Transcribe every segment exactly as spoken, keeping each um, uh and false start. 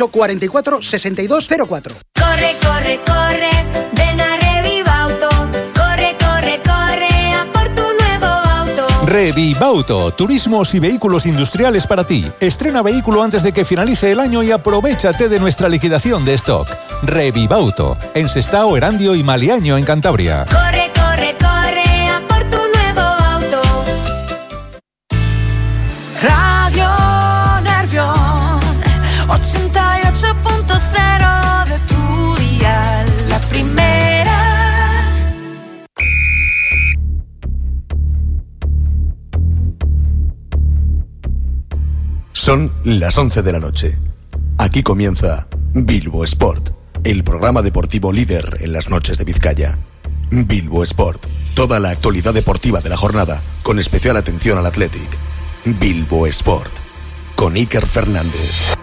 ocho, cuarenta y cuatro, sesenta y dos cero cuatro. Corre, corre, corre, ven a Revivauto. Corre, corre, corre, a por tu nuevo auto. Revivauto, turismos y vehículos industriales para ti. Estrena vehículo antes de que finalice el año y aprovéchate de nuestra liquidación de stock. Revivauto, en Sestao, Erandio y Maliaño, en Cantabria. Corre, corre, corre, a por tu nuevo auto. Radio Nervión, ochenta y ocho punto cero de tu dial, la primera. Son las once de la noche. Aquí comienza Bilbo Sport, el programa deportivo líder en las noches de Vizcaya. Bilbo Sport, toda la actualidad deportiva de la jornada, con especial atención al Athletic. Bilbo Sport, con Iker Fernández.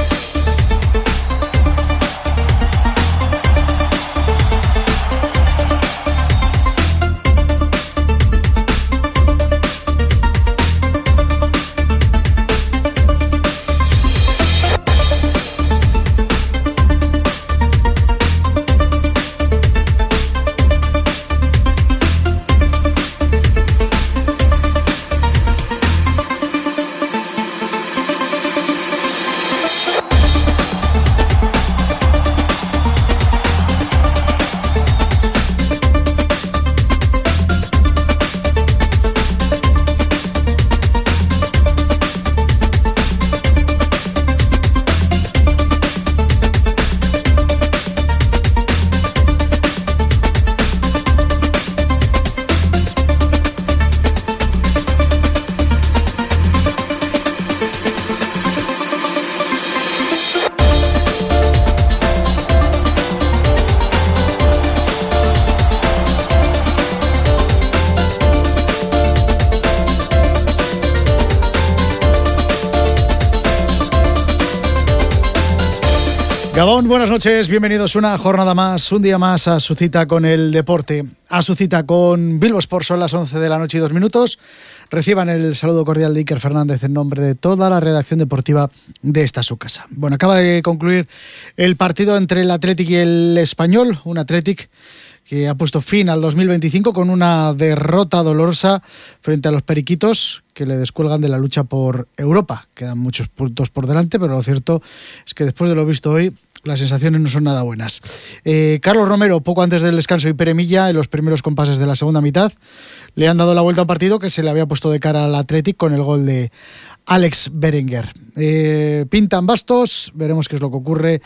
Gabón, buenas noches, bienvenidos una jornada más, un día más a su cita con el deporte, a su cita con Bilbo Sport. Son las once de la noche y dos minutos. Reciban el saludo cordial de Iker Fernández en nombre de toda la redacción deportiva de esta su casa. Bueno, acaba de concluir el partido entre el Athletic y el Español, un Athletic que ha puesto fin al dos mil veinticinco con una derrota dolorosa frente a los periquitos que le descuelgan de la lucha por Europa. Quedan muchos puntos por delante, pero lo cierto es que después de lo visto hoy, las sensaciones no son nada buenas. Eh, Carlos Romero, poco antes del descanso, y Pere Milla, en los primeros compases de la segunda mitad, le han dado la vuelta a un partido que se le había puesto de cara al Athletic con el gol de Alex Berenguer. Eh, pintan bastos, veremos qué es lo que ocurre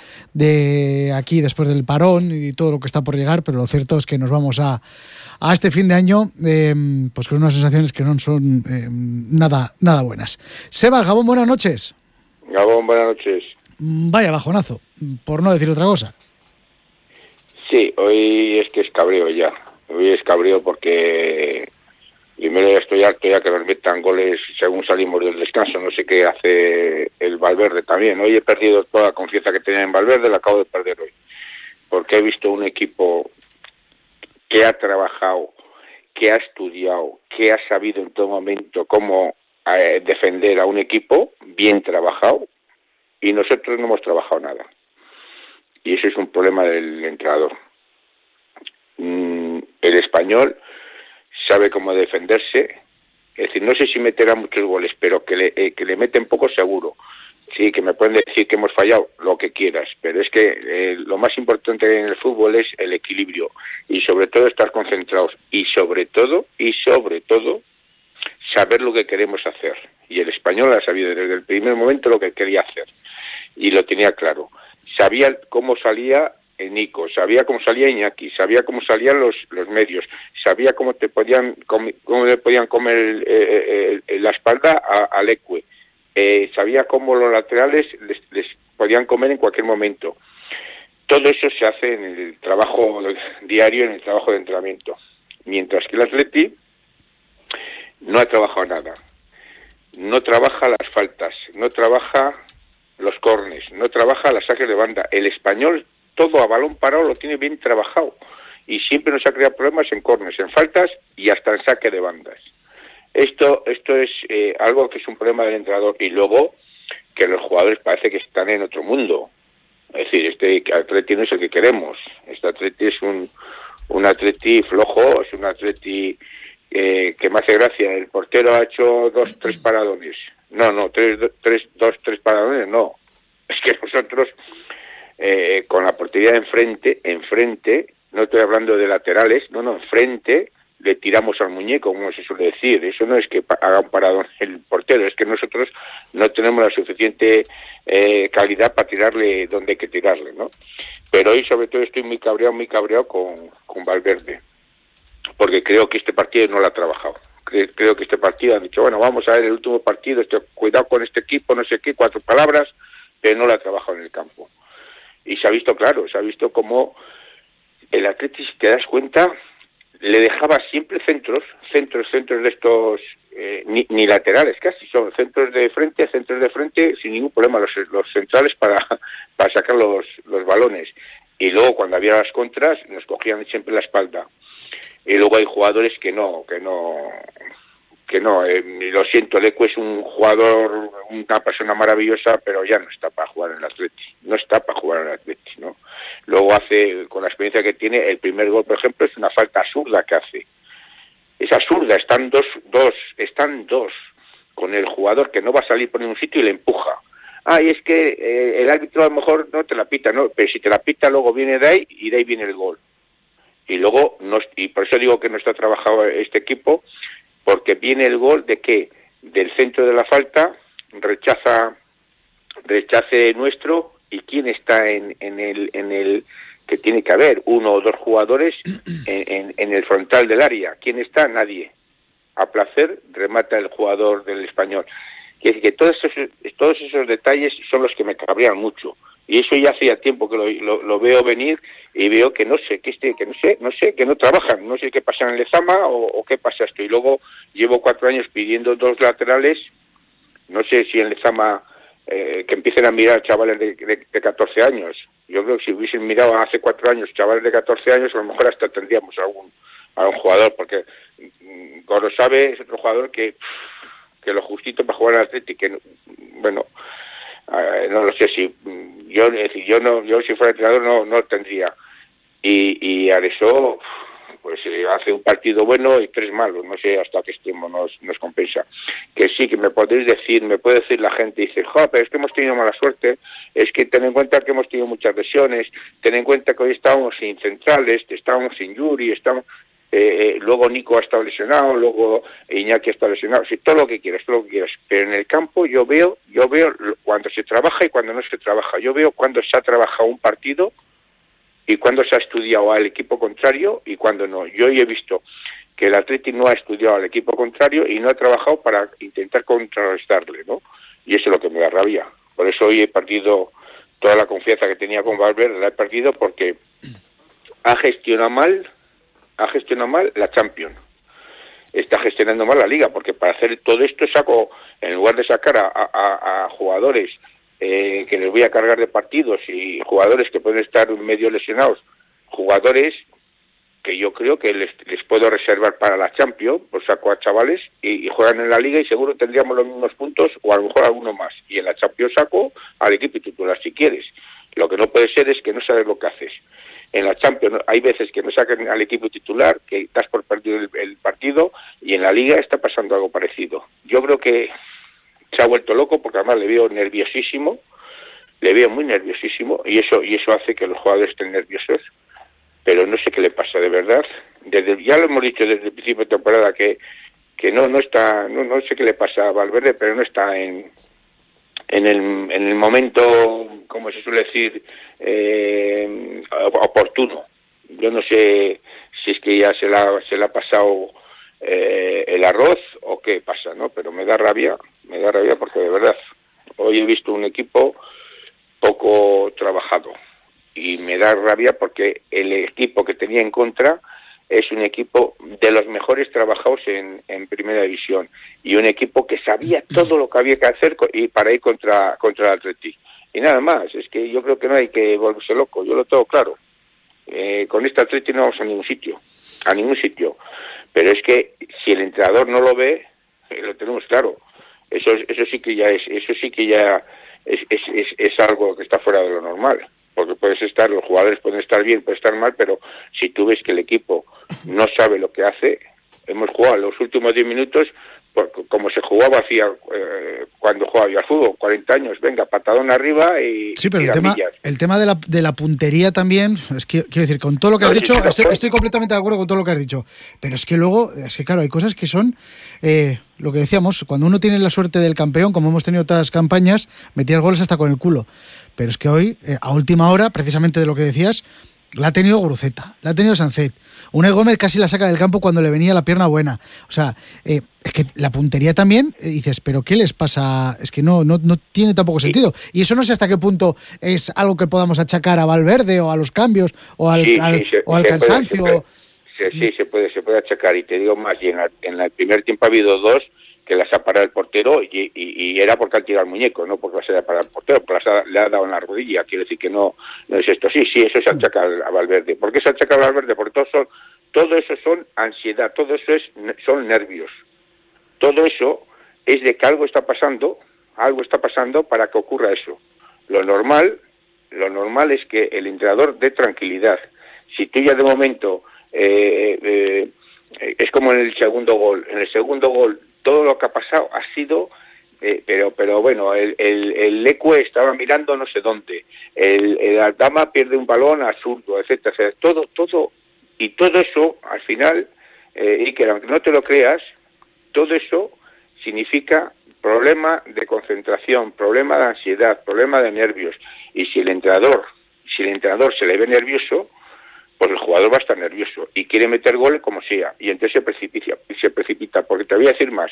de aquí después del parón y todo lo que está por llegar, pero lo cierto es que nos vamos a, a este fin de año eh, pues con unas sensaciones que no son eh, nada, nada buenas. Seba, Gabón, buenas noches. Gabón, buenas noches. Vaya bajonazo, por no decir otra cosa. Sí, hoy es que es cabreo ya. Hoy es cabreo porque primero ya estoy harto ya que nos metan goles según salimos del descanso. No sé qué hace el Valverde también. Hoy he perdido toda la confianza que tenía en Valverde, la acabo de perder hoy. Porque he visto un equipo que ha trabajado, que ha estudiado, que ha sabido en todo momento cómo eh, defender a un equipo bien trabajado. Y nosotros no hemos trabajado nada. Y eso es un problema del entrenador. Mm, el Español sabe cómo defenderse. Es decir, no sé si meterá muchos goles, pero que le, eh, que le meten poco seguro. Sí, que me pueden decir que hemos fallado, lo que quieras. Pero es que eh, lo más importante en el fútbol es el equilibrio. Y sobre todo estar concentrados. Y sobre todo, y sobre todo, saber lo que queremos hacer. Y el Español ha sabido desde el primer momento lo que quería hacer. Y lo tenía claro. Sabía cómo salía Nico, sabía cómo salía Iñaki, sabía cómo salían los, los medios, sabía cómo te podían cómo, cómo le podían comer el, el, el, la espalda a, a Leque, eh, sabía cómo los laterales les, les podían comer en cualquier momento. Todo eso se hace en el trabajo diario, en el trabajo de entrenamiento. Mientras que el Atleti no ha trabajado nada. No trabaja las faltas, no trabaja los córners, no trabaja las saques de banda. El Español, todo a balón parado, lo tiene bien trabajado. Y siempre nos ha creado problemas en córners, en faltas y hasta en saque de bandas. Esto esto es eh, algo que es un problema del entrenador. Y luego, que los jugadores parece que están en otro mundo. Es decir, este Atleti no es el que queremos. Este Atleti es un, un Atleti flojo, es un Atleti eh, que me hace gracia. El portero ha hecho dos, tres paradones. No, no, tres, tres, dos, tres paradones, no. Es que nosotros, eh, con la portería de enfrente, enfrente, no estoy hablando de laterales, no, no, enfrente, le tiramos al muñeco, como se suele decir. Eso no es que haga un paradón el portero, es que nosotros no tenemos la suficiente eh, calidad para tirarle donde hay que tirarle, ¿no? Pero hoy, sobre todo, estoy muy cabreado, muy cabreado con, con Valverde, porque creo que este partido no lo ha trabajado. Creo, creo que este partido han dicho, bueno, vamos a ver el último partido, este, cuidado con este equipo, no sé qué, cuatro palabras, pero no lo ha trabajado en el campo. Y se ha visto claro, se ha visto como el Atleti, si te das cuenta, le dejaba siempre centros, centros, centros de estos, eh, ni, ni laterales casi, son centros de frente, centros de frente, sin ningún problema, los, los centrales para, para sacar los, los balones. Y luego cuando había las contras, nos cogían siempre la espalda. Y luego hay jugadores que no, que no, que no, eh, lo siento, Leco es un jugador, una persona maravillosa, pero ya no está para jugar en el Atleti, no está para jugar en el Atleti, ¿no? Luego hace, con la experiencia que tiene, el primer gol, por ejemplo, es una falta absurda que hace. Es absurda, están dos, dos, están dos, con el jugador que no va a salir por ningún sitio y le empuja. Ah, y es que eh, el árbitro a lo mejor no te la pita, ¿no? Pero si te la pita luego viene de ahí y de ahí viene el gol. Y luego, no, y por eso digo que no está trabajado este equipo, porque viene el gol de que del centro de la falta rechaza, rechace nuestro. ¿Y quién está en, en el en el que tiene que haber? Uno o dos jugadores en, en, en el frontal del área. ¿Quién está? Nadie. A placer remata el jugador del Español. Quiere decir que todos esos, todos esos detalles son los que me cabrean mucho. Y eso ya hacía tiempo que lo, lo, lo veo venir y veo que no sé, que este, que no sé, no sé, que no trabajan. No sé qué pasa en Lezama o, o qué pasa esto. Y luego llevo cuatro años pidiendo dos laterales. No sé si en Lezama... Eh, que empiecen a mirar chavales de, de, de catorce años. Yo creo que si hubiesen mirado hace cuatro años chavales de catorce años, a lo mejor hasta tendríamos algún, algún jugador, porque Goro sabe, es otro jugador que, que lo justito para jugar al Atleti, que bueno, eh, no lo sé si yo, es decir, yo no, yo si fuera entrenador no, no lo tendría. Y, y Aresó, pues eh, hace un partido bueno y tres malos, no sé hasta qué extremo nos, nos compensa. Que sí, que me podéis decir, me puede decir la gente, dice, jo, pero es que hemos tenido mala suerte, es que ten en cuenta que hemos tenido muchas lesiones, ten en cuenta que hoy estábamos sin centrales, estábamos sin Yuri, estamos, eh, eh, luego Nico ha estado lesionado, luego Iñaki ha estado lesionado, sí, todo lo que quieras, todo lo que quieras, pero en el campo yo veo, yo veo cuando se trabaja y cuando no se trabaja, yo veo cuando se ha trabajado un partido y cuando se ha estudiado al equipo contrario y cuando no. Yo he visto que el Atleti no ha estudiado al equipo contrario y no ha trabajado para intentar contrarrestarle, ¿no? Y eso es lo que me da rabia. Por eso hoy he perdido toda la confianza que tenía con Valverde, la he perdido porque ha gestionado mal, ha gestionado mal la Champions. Está gestionando mal la Liga, porque para hacer todo esto saco, en lugar de sacar a, a, a jugadores Eh, que les voy a cargar de partidos y jugadores que pueden estar medio lesionados, jugadores que yo creo que les, les puedo reservar para la Champions, pues saco a chavales y, y juegan en la Liga y seguro tendríamos los mismos puntos o a lo mejor alguno más. Y en la Champions saco al equipo titular si quieres. Lo que no puede ser es que no sabes lo que haces. En la Champions hay veces que no sacan al equipo titular, que das por perdido el, el partido, y en la Liga está pasando algo parecido. Yo creo que se ha vuelto loco porque además le veo nerviosísimo, le veo muy nerviosísimo y eso y eso hace que los jugadores estén nerviosos, pero no sé qué le pasa de verdad. Desde, ya lo hemos dicho desde el principio de temporada que que no no está no no sé qué le pasa a Valverde, pero no está en en el en el momento, como se suele decir, eh, oportuno. Yo no sé si es que ya se la se le ha pasado eh, el arroz o qué pasa, ¿no? Pero me da rabia, me da rabia porque de verdad hoy he visto un equipo poco trabajado y me da rabia porque el equipo que tenía en contra es un equipo de los mejores trabajados en, en Primera División y un equipo que sabía todo lo que había que hacer y para ir contra contra el Atleti. Y nada más, es que yo creo que no hay que volverse loco, yo lo tengo claro. Eh, con este Atleti no vamos a ningún sitio, a ningún sitio. Pero es que si el entrenador no lo ve, eh, lo tenemos claro. Eso eso sí que ya es, eso sí que ya es, es, es, es algo que está fuera de lo normal. estar, los jugadores pueden estar bien, pueden estar mal, pero si tú ves que el equipo no sabe lo que hace, hemos jugado los últimos diez minutos como se jugaba hacía eh, cuando jugaba yo al fútbol, cuarenta años, venga, patadón arriba y sí, pero y el tema, millas. el tema de la, de la puntería también, es que quiero decir, con todo lo que No, has sí, dicho, sí, estoy, no, estoy completamente de acuerdo con todo lo que has dicho, pero es que luego, es que claro, hay cosas que son, eh, lo que decíamos, cuando uno tiene la suerte del campeón, como hemos tenido otras campañas, metías goles hasta con el culo, pero es que hoy, eh, a última hora, precisamente de lo que decías, la ha tenido Guruceta, la ha tenido Sancet. Unai Gómez casi la saca del campo cuando le venía la pierna buena. O sea, eh, es que la puntería también, eh, dices, ¿pero qué les pasa? Es que no, no, no tiene tampoco sentido. Y eso no sé hasta qué punto es algo que podamos achacar a Valverde o a los cambios o al, sí, al, sí, se, o al se cansancio. Puede, se puede, sí, sí, se puede, se puede achacar. Y te digo más, y en, la, en el primer tiempo ha habido dos que las ha parado el portero y, y, y era porque ha tirado el muñeco, no porque las haya parado el portero, porque las ha, le ha dado en la rodilla. Quiere decir que no, no es esto. Sí, sí, eso se achaca a Valverde. ¿Por qué se achaca a Valverde? Porque todo, son, todo eso son ansiedad, todo eso es son nervios. Todo eso es de que algo está pasando, algo está pasando para que ocurra eso. Lo normal, lo normal es que el entrenador dé tranquilidad. Si tú ya de momento, eh, eh, es como en el segundo gol, en el segundo gol todo lo que ha pasado ha sido, eh, pero pero bueno, el, el, el Lecue estaba mirando no sé dónde, el, el Aldama pierde un balón absurdo, etcétera, etcétera, todo, todo, y todo eso, al final, eh, y que aunque no te lo creas, todo eso significa problema de concentración, problema de ansiedad, problema de nervios, y si el entrenador, si el entrenador se le ve nervioso, pues el jugador va a estar nervioso y quiere meter goles como sea, y entonces se precipita, se precipita, porque te voy a decir más,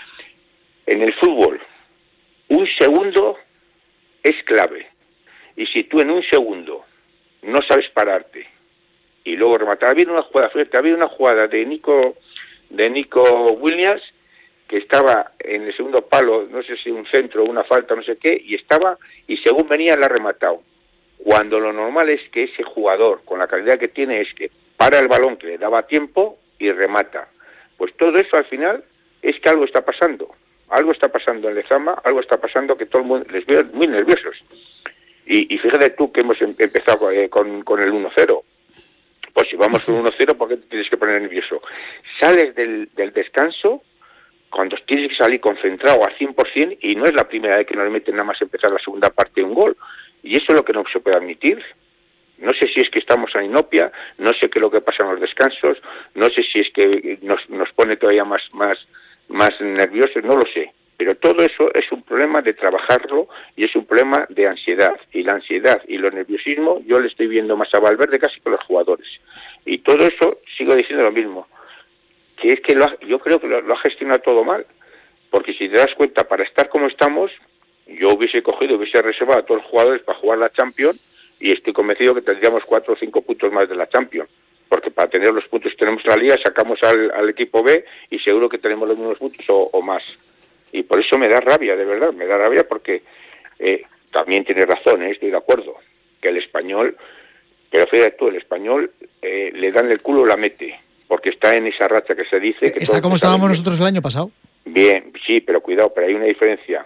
en el fútbol, un segundo es clave, y si tú en un segundo no sabes pararte, y luego rematar, ha habido una jugada fuerte, ha habido una jugada de Nico, de Nico Williams, que estaba en el segundo palo, no sé si un centro, una falta, no sé qué, y estaba, y según venía la ha rematado. Cuando lo normal es que ese jugador, con la calidad que tiene, es que para el balón que le daba tiempo y remata. Pues todo eso al final es que algo está pasando. Algo está pasando en Lezama, algo está pasando que todo el mundo les veo muy nerviosos. Y, y fíjate tú que hemos em- empezado eh, con, con el uno cero. Pues si vamos con uno cero, ¿por qué te tienes que poner nervioso? Sales del, del descanso cuando tienes que salir concentrado al cien por ciento y no es la primera vez que nos meten nada más empezar la segunda parte de un gol. Y eso es lo que no se puede admitir. No sé si es que estamos en inopia, no sé qué es lo que pasa en los descansos, no sé si es que nos, nos pone todavía más, más, más nerviosos, no lo sé. Pero todo eso es un problema de trabajarlo y es un problema de ansiedad. Y la ansiedad y lo nerviosismo yo le estoy viendo más a Valverde casi que a los jugadores. Y todo eso, sigo diciendo lo mismo, que es que lo ha, yo creo que lo, lo ha gestionado todo mal. Porque si te das cuenta, para estar como estamos, yo hubiese cogido, hubiese reservado a todos los jugadores para jugar la Champions y estoy convencido que tendríamos cuatro o cinco puntos más de la Champions. Porque para tener los puntos que tenemos en la Liga, sacamos al, al equipo B y seguro que tenemos los mismos puntos o, o más. Y por eso me da rabia, de verdad, me da rabia porque eh, también tiene razón, ¿eh? Estoy de acuerdo, que el español, pero fíjate tú, el español eh, le dan el culo, la mete, porque está en esa racha que se dice... que ¿Está como estábamos nosotros el año pasado? Bien, sí, pero cuidado, pero hay una diferencia.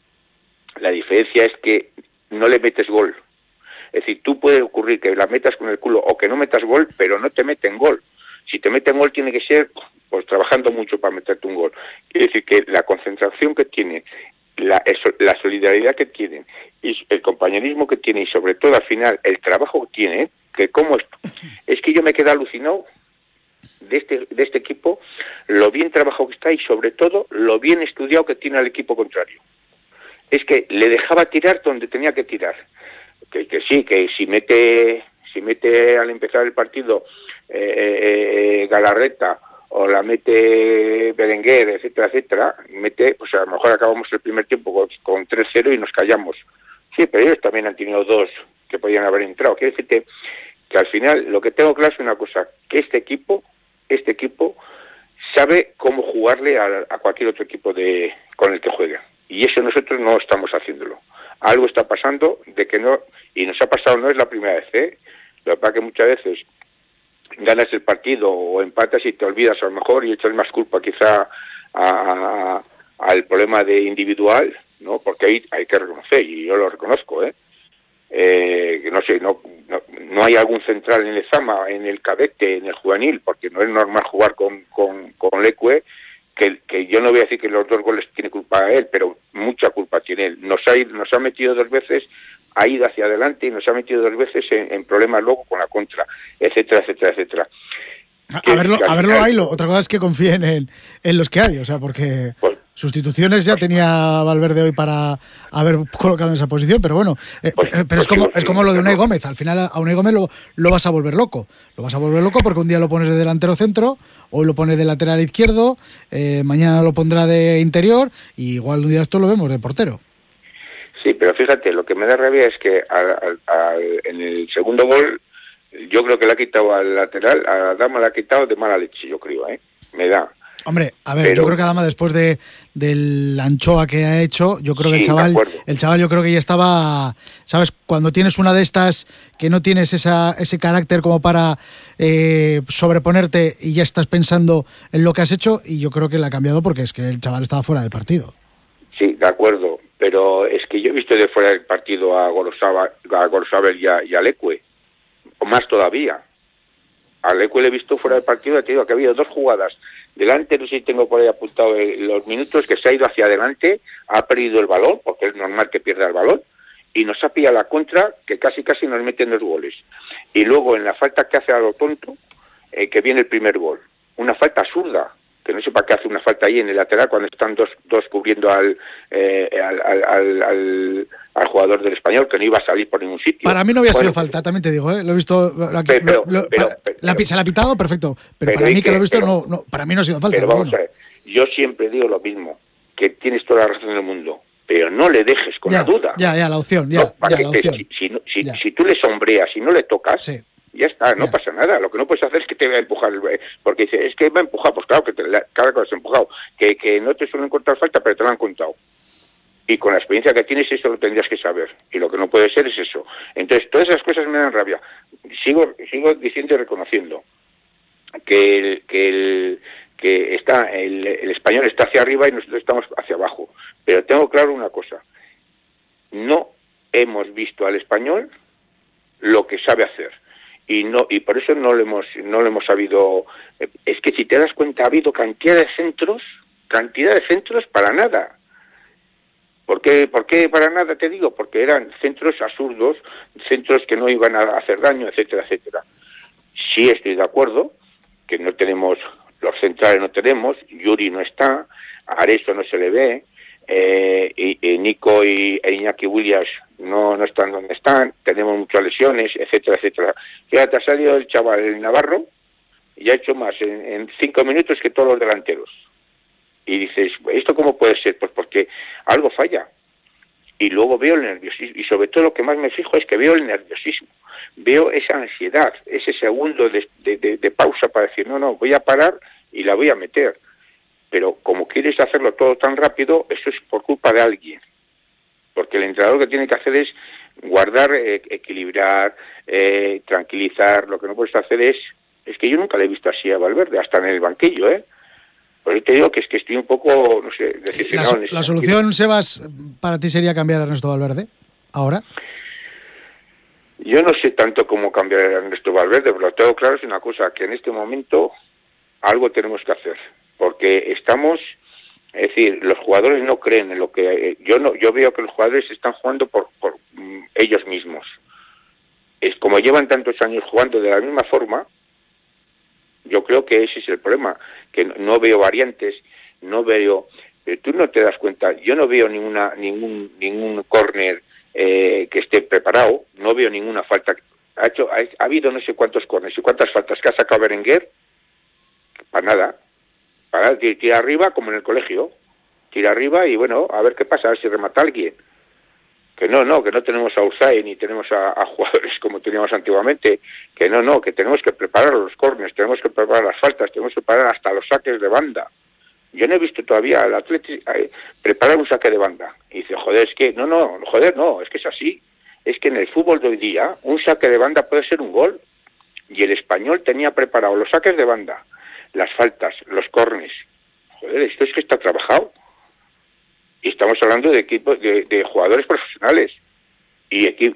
La diferencia es que no le metes gol. Es decir, tú puede ocurrir que la metas con el culo o que no metas gol, pero no te meten gol. Si te meten gol tiene que ser pues trabajando mucho para meterte un gol. Quiere decir que la concentración que tiene, la, la solidaridad que tienen, y el compañerismo que tiene, y sobre todo al final el trabajo que tiene, que cómo es, es que yo me quedo alucinado de este, de este equipo, lo bien trabajado que está y sobre todo lo bien estudiado que tiene el equipo contrario. Es que le dejaba tirar donde tenía que tirar. Que, que sí, que si mete, si mete al empezar el partido eh, eh, Galarreta o la mete Berenguer, etcétera, etcétera, mete, pues a lo mejor acabamos el primer tiempo con, con tres cero y nos callamos. Sí, pero ellos también han tenido dos que podían haber entrado. Quiero decirte que al final lo que tengo claro es una cosa, que este equipo, este equipo sabe cómo jugarle a, a cualquier otro equipo de con el que juegue. Y eso nosotros no estamos haciéndolo. Algo está pasando de que no, y nos ha pasado, no es la primera vez, ¿eh? Lo que pasa es que muchas veces ganas el partido o empatas y te olvidas a lo mejor y echas más culpa quizá a, a, al problema de individual, ¿no? Porque ahí hay que reconocer, y yo lo reconozco, ¿eh? Eh, no sé, no, no no hay algún central en el Zama, en el cadete, en el juvenil, porque no es normal jugar con, con, con Leque, que, que yo no voy a decir que los dos goles tiene culpa a él, pero mucha culpa tiene él. Nos ha, nos ha metido dos veces, ha ido hacia adelante y nos ha metido dos veces en, en problemas luego con la contra, etcétera, etcétera, etcétera. A, a verlo, a verlo hay, lo, otra cosa es que confíen en, en los que hay, o sea, porque pues, sustituciones ya tenía Valverde hoy para haber colocado en esa posición, pero bueno, eh, pues, pero pues es como sí, es como lo de Unai Gómez, al final a Unai Gómez lo, lo vas a volver loco, lo vas a volver loco porque un día lo pones de delantero centro, hoy lo pones de lateral izquierdo, eh, mañana lo pondrá de interior, y igual un día esto lo vemos de portero. Sí, pero fíjate, lo que me da rabia es que al, al, al, en el segundo gol yo creo que le ha quitado al lateral, a Adama le ha quitado de mala leche, yo creo, ¿eh? Me da. Hombre, a ver, Pero, yo creo que Adama después de del Anchoa que ha hecho, yo creo que sí, el chaval, de acuerdo. el chaval yo creo que ya estaba, ¿sabes? Cuando tienes una de estas que no tienes esa ese carácter como para eh, sobreponerte y ya estás pensando en lo que has hecho, y yo creo que le ha cambiado porque es que el chaval estaba fuera del partido. Sí, de acuerdo, pero es que yo he visto de fuera del partido a Gorosabel, a Gorosabel y a, y a Leque, o más todavía. A Leque le he visto fuera del partido, te digo que ha habido dos jugadas delante, no sé si tengo por ahí apuntado los minutos, que se ha ido hacia adelante, ha perdido el balón, porque es normal que pierda el balón, y nos ha pillado la contra, que casi casi nos meten dos goles. Y luego en la falta que hace a lo tonto, eh, que viene el primer gol. Una falta absurda, que no sé para qué hace una falta ahí en el lateral cuando están dos dos cubriendo al, eh, al, al, al, al, al jugador del Español, que no iba a salir por ningún sitio. Para mí no había bueno, sido falta, también te digo, ¿eh? Lo he visto, la, pero, pero, lo, pero, para, pero, la, se la ha pitado, perfecto, pero, pero para mí que, que lo he visto, pero, no, no, para mí no ha sido falta. Pero vamos bueno. a ver, yo siempre digo lo mismo, que tienes toda la razón del mundo, pero no le dejes con ya, la duda. Ya, ya, la opción, ya, no, ya que, la opción. Si, si, si, ya. si tú le sombreas, si no le tocas, sí. ya está, no ya. pasa nada. Lo que no puedes hacer es que te va a empujar, porque dice, es que va a empujar, pues claro, que te, claro que lo has empujado, que, que no te suelen contar falta, pero te lo han contado. Y con la experiencia que tienes, eso lo tendrías que saber. Y lo que no puede ser es eso. Entonces, todas esas cosas me dan rabia. Sigo sigo diciendo y reconociendo que el, que el, que está el, el español está hacia arriba y nosotros estamos hacia abajo. Pero tengo claro una cosa. No hemos visto al español lo que sabe hacer. Y no y por eso no lo hemos no lo hemos sabido. Es que si te das cuenta, ha habido cantidad de centros, cantidad de centros para nada. ¿Por qué, ¿Por qué para nada te digo? Porque eran centros absurdos, centros que no iban a hacer daño, etcétera, etcétera. Sí estoy de acuerdo que no tenemos, los centrales no tenemos, Yuri no está, Areso no se le ve, eh, y, y Nico y e Iñaki Williams no, no están donde están, tenemos muchas lesiones, etcétera, etcétera. Fíjate, ha salido el chaval, el Navarro, y ha hecho más en, en cinco minutos que todos los delanteros. Y dices, ¿esto cómo puede ser? Pues porque algo falla. Y luego veo el nerviosismo. Y sobre todo lo que más me fijo es que veo el nerviosismo. Veo esa ansiedad, ese segundo de, de, de, de pausa para decir, no, no, voy a parar y la voy a meter. Pero como quieres hacerlo todo tan rápido, eso es por culpa de alguien. Porque el entrenador lo que tiene que hacer es guardar, eh, equilibrar, eh, tranquilizar. Lo que no puedes hacer es... Es que yo nunca le he visto así a Valverde, hasta en el banquillo, ¿eh? Por eso te digo que es que estoy un poco, no sé, decepcionado. La, la solución, Sebas, para ti sería cambiar a Ernesto Valverde, ahora. Yo no sé tanto cómo cambiar a Ernesto Valverde, pero lo tengo claro es una cosa, que en este momento algo tenemos que hacer, porque estamos, es decir, los jugadores no creen en lo que... Yo no, yo veo que los jugadores están jugando por, por mm, ellos mismos. Es como llevan tantos años jugando de la misma forma, yo creo que ese es el problema, que no, no veo variantes, no veo... Eh, tú no te das cuenta, yo no veo ninguna ningún ningún córner eh, que esté preparado, no veo ninguna falta. Ha hecho ha, ha habido no sé cuántos córners y cuántas faltas que ha sacado Berenguer, para nada, para tira arriba como en el colegio, tira arriba y bueno, a ver qué pasa, a ver si remata alguien. Que no, no, que no tenemos a Usai ni tenemos a, a jugadores como teníamos antiguamente, que no, no, que tenemos que preparar los córneres, tenemos que preparar las faltas, tenemos que preparar hasta los saques de banda. Yo no he visto todavía al Atleti eh, preparar un saque de banda. Y dice, joder, es que, no, no, joder, no, es que es así. Es que en el fútbol de hoy día, un saque de banda puede ser un gol. Y el Español tenía preparado los saques de banda, las faltas, los córneres. Joder, esto es que está trabajado. Y estamos hablando de equipos, de, de jugadores profesionales. y, y,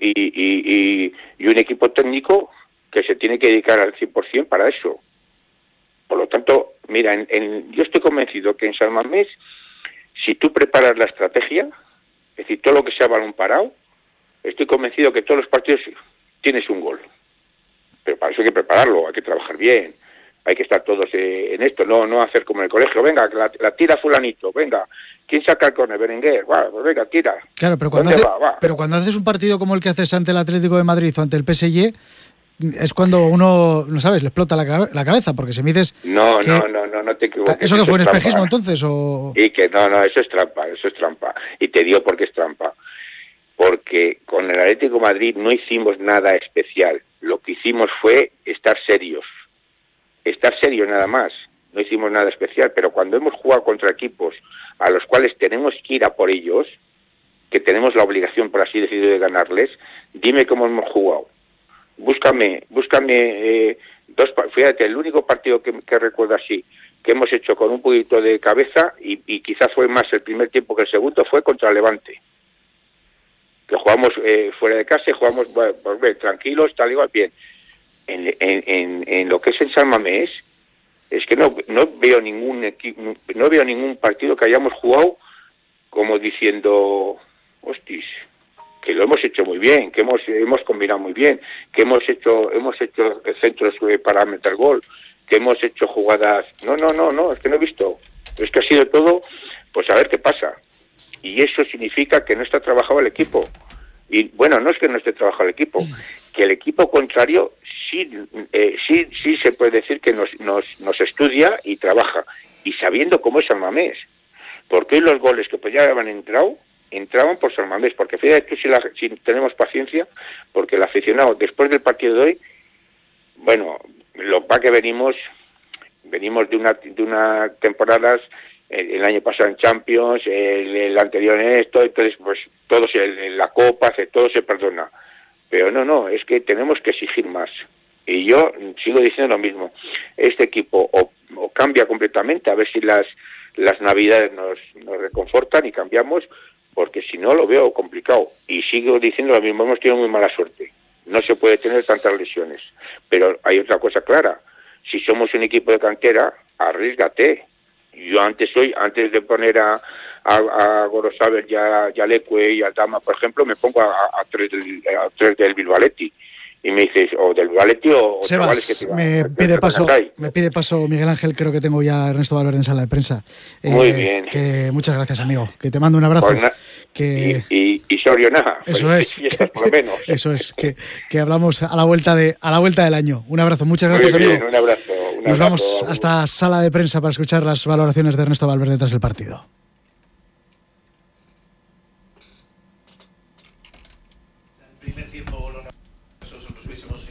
y, y un equipo técnico que se tiene que dedicar al cien por ciento para eso. Por lo tanto, mira, en, en, yo estoy convencido que en San Mamés, si tú preparas la estrategia, es decir, todo lo que sea balón parado, estoy convencido que todos los partidos tienes un gol. Pero para eso hay que prepararlo, hay que trabajar bien, hay que estar todos eh, en esto, no no hacer como en el colegio, venga, la, la tira fulanito, venga, ¿quién saca el córner? Berenguer, va, pues venga, tira. Claro, pero cuando, hace, va, va. pero cuando haces un partido como el que haces ante el Atlético de Madrid o ante el P S G, es cuando uno, no sabes, le explota la, la cabeza, porque si me dices... No, que... no, no, no, no te equivoques. ¿Eso que eso fue un es espejismo trampa. entonces? O... Y que no, no, eso es trampa, eso es trampa. Y te digo por qué es trampa. Porque con el Atlético de Madrid no hicimos nada especial. Lo que hicimos fue estar serios. Estar serios nada más. No hicimos nada especial, pero cuando hemos jugado contra equipos a los cuales tenemos que ir a por ellos, que tenemos la obligación, por así decirlo, de ganarles, dime cómo hemos jugado. Búscame, búscame eh, dos, fíjate, el único partido que, que recuerdo así, que hemos hecho con un poquito de cabeza, y, y quizás fue más el primer tiempo que el segundo, fue contra Levante. Que jugamos eh, fuera de casa y jugamos, bueno, pues bien, tranquilos, tal igual, bien. En, en, en, en lo que es en San Mamés, es que no, no veo ningún equipo, no veo ningún partido que hayamos jugado como diciendo, hostis, que lo hemos hecho muy bien, que hemos hemos combinado muy bien, que hemos hecho hemos hecho centros para meter gol, que hemos hecho jugadas. No, no, no, no, es que no he visto. Es que ha sido todo, pues a ver qué pasa. Y eso significa que no está trabajado el equipo. Y bueno, no es que no esté trabajado el equipo, que el equipo contrario sí eh, sí sí se puede decir que nos, nos, nos estudia y trabaja, y sabiendo cómo es San Mamés. Porque hoy los goles que pues ya habían entrado, entraban por San Mamés, porque fíjate tú si, la, si tenemos paciencia, porque el aficionado, después del partido de hoy, bueno, lo va que venimos, venimos de una de una temporadas, el, el año pasado en Champions, el, el anterior en esto, entonces pues todo se, en la Copa, todo se perdona. Pero no, no, es que tenemos que exigir más. Y yo sigo diciendo lo mismo, este equipo o, o cambia completamente, a ver si las, las Navidades nos, nos reconfortan y cambiamos, porque si no lo veo complicado. Y sigo diciendo lo mismo, hemos tenido muy mala suerte. No se puede tener tantas lesiones. Pero hay otra cosa clara. Si somos un equipo de cantera, arriesgate. Yo antes hoy, antes de poner a, a, a Gorosabel y a, y a Leque y a Dama, por ejemplo, me pongo a, a, tres, del, a tres del Bilbao Athletic. Y me dices, o del Bilbao o Sebas, que te me van, pide paso, me pide paso Miguel Ángel, creo que tengo ya a Ernesto Valverde en sala de prensa. Muy eh, bien. Que muchas gracias, amigo. Que te mando un abrazo. Pues na, que y, y, y Soriona. Eso pues, es. Que, por lo menos. Eso es. Que, que hablamos a la vuelta de a la vuelta del año. Un abrazo. Muchas gracias, Muy bien, amigo. Un abrazo. Un Nos abrazo. vamos hasta sala de prensa para escuchar las valoraciones de Ernesto Valverde tras el partido. El primer tiempo nosotros hubiésemos...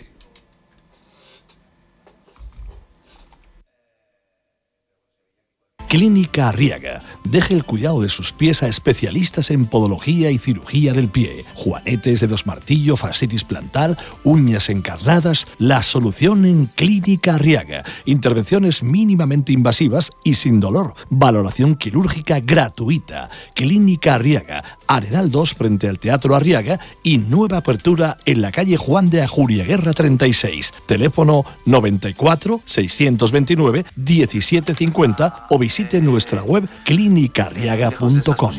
Clínica Arriaga. Deje el cuidado de sus pies a especialistas en podología y cirugía del pie. Juanetes, dedos martillo, fascitis plantar, uñas encarnadas. La solución en Clínica Arriaga. Intervenciones mínimamente invasivas y sin dolor. Valoración quirúrgica gratuita. Clínica Arriaga. Arenal dos frente al Teatro Arriaga y nueva apertura en la calle Juan de Ajuriaguerra treinta y seis. Teléfono noventa y cuatro, seiscientos veintinueve, diecisiete cincuenta o visite nuestra web clínica arriaga punto com.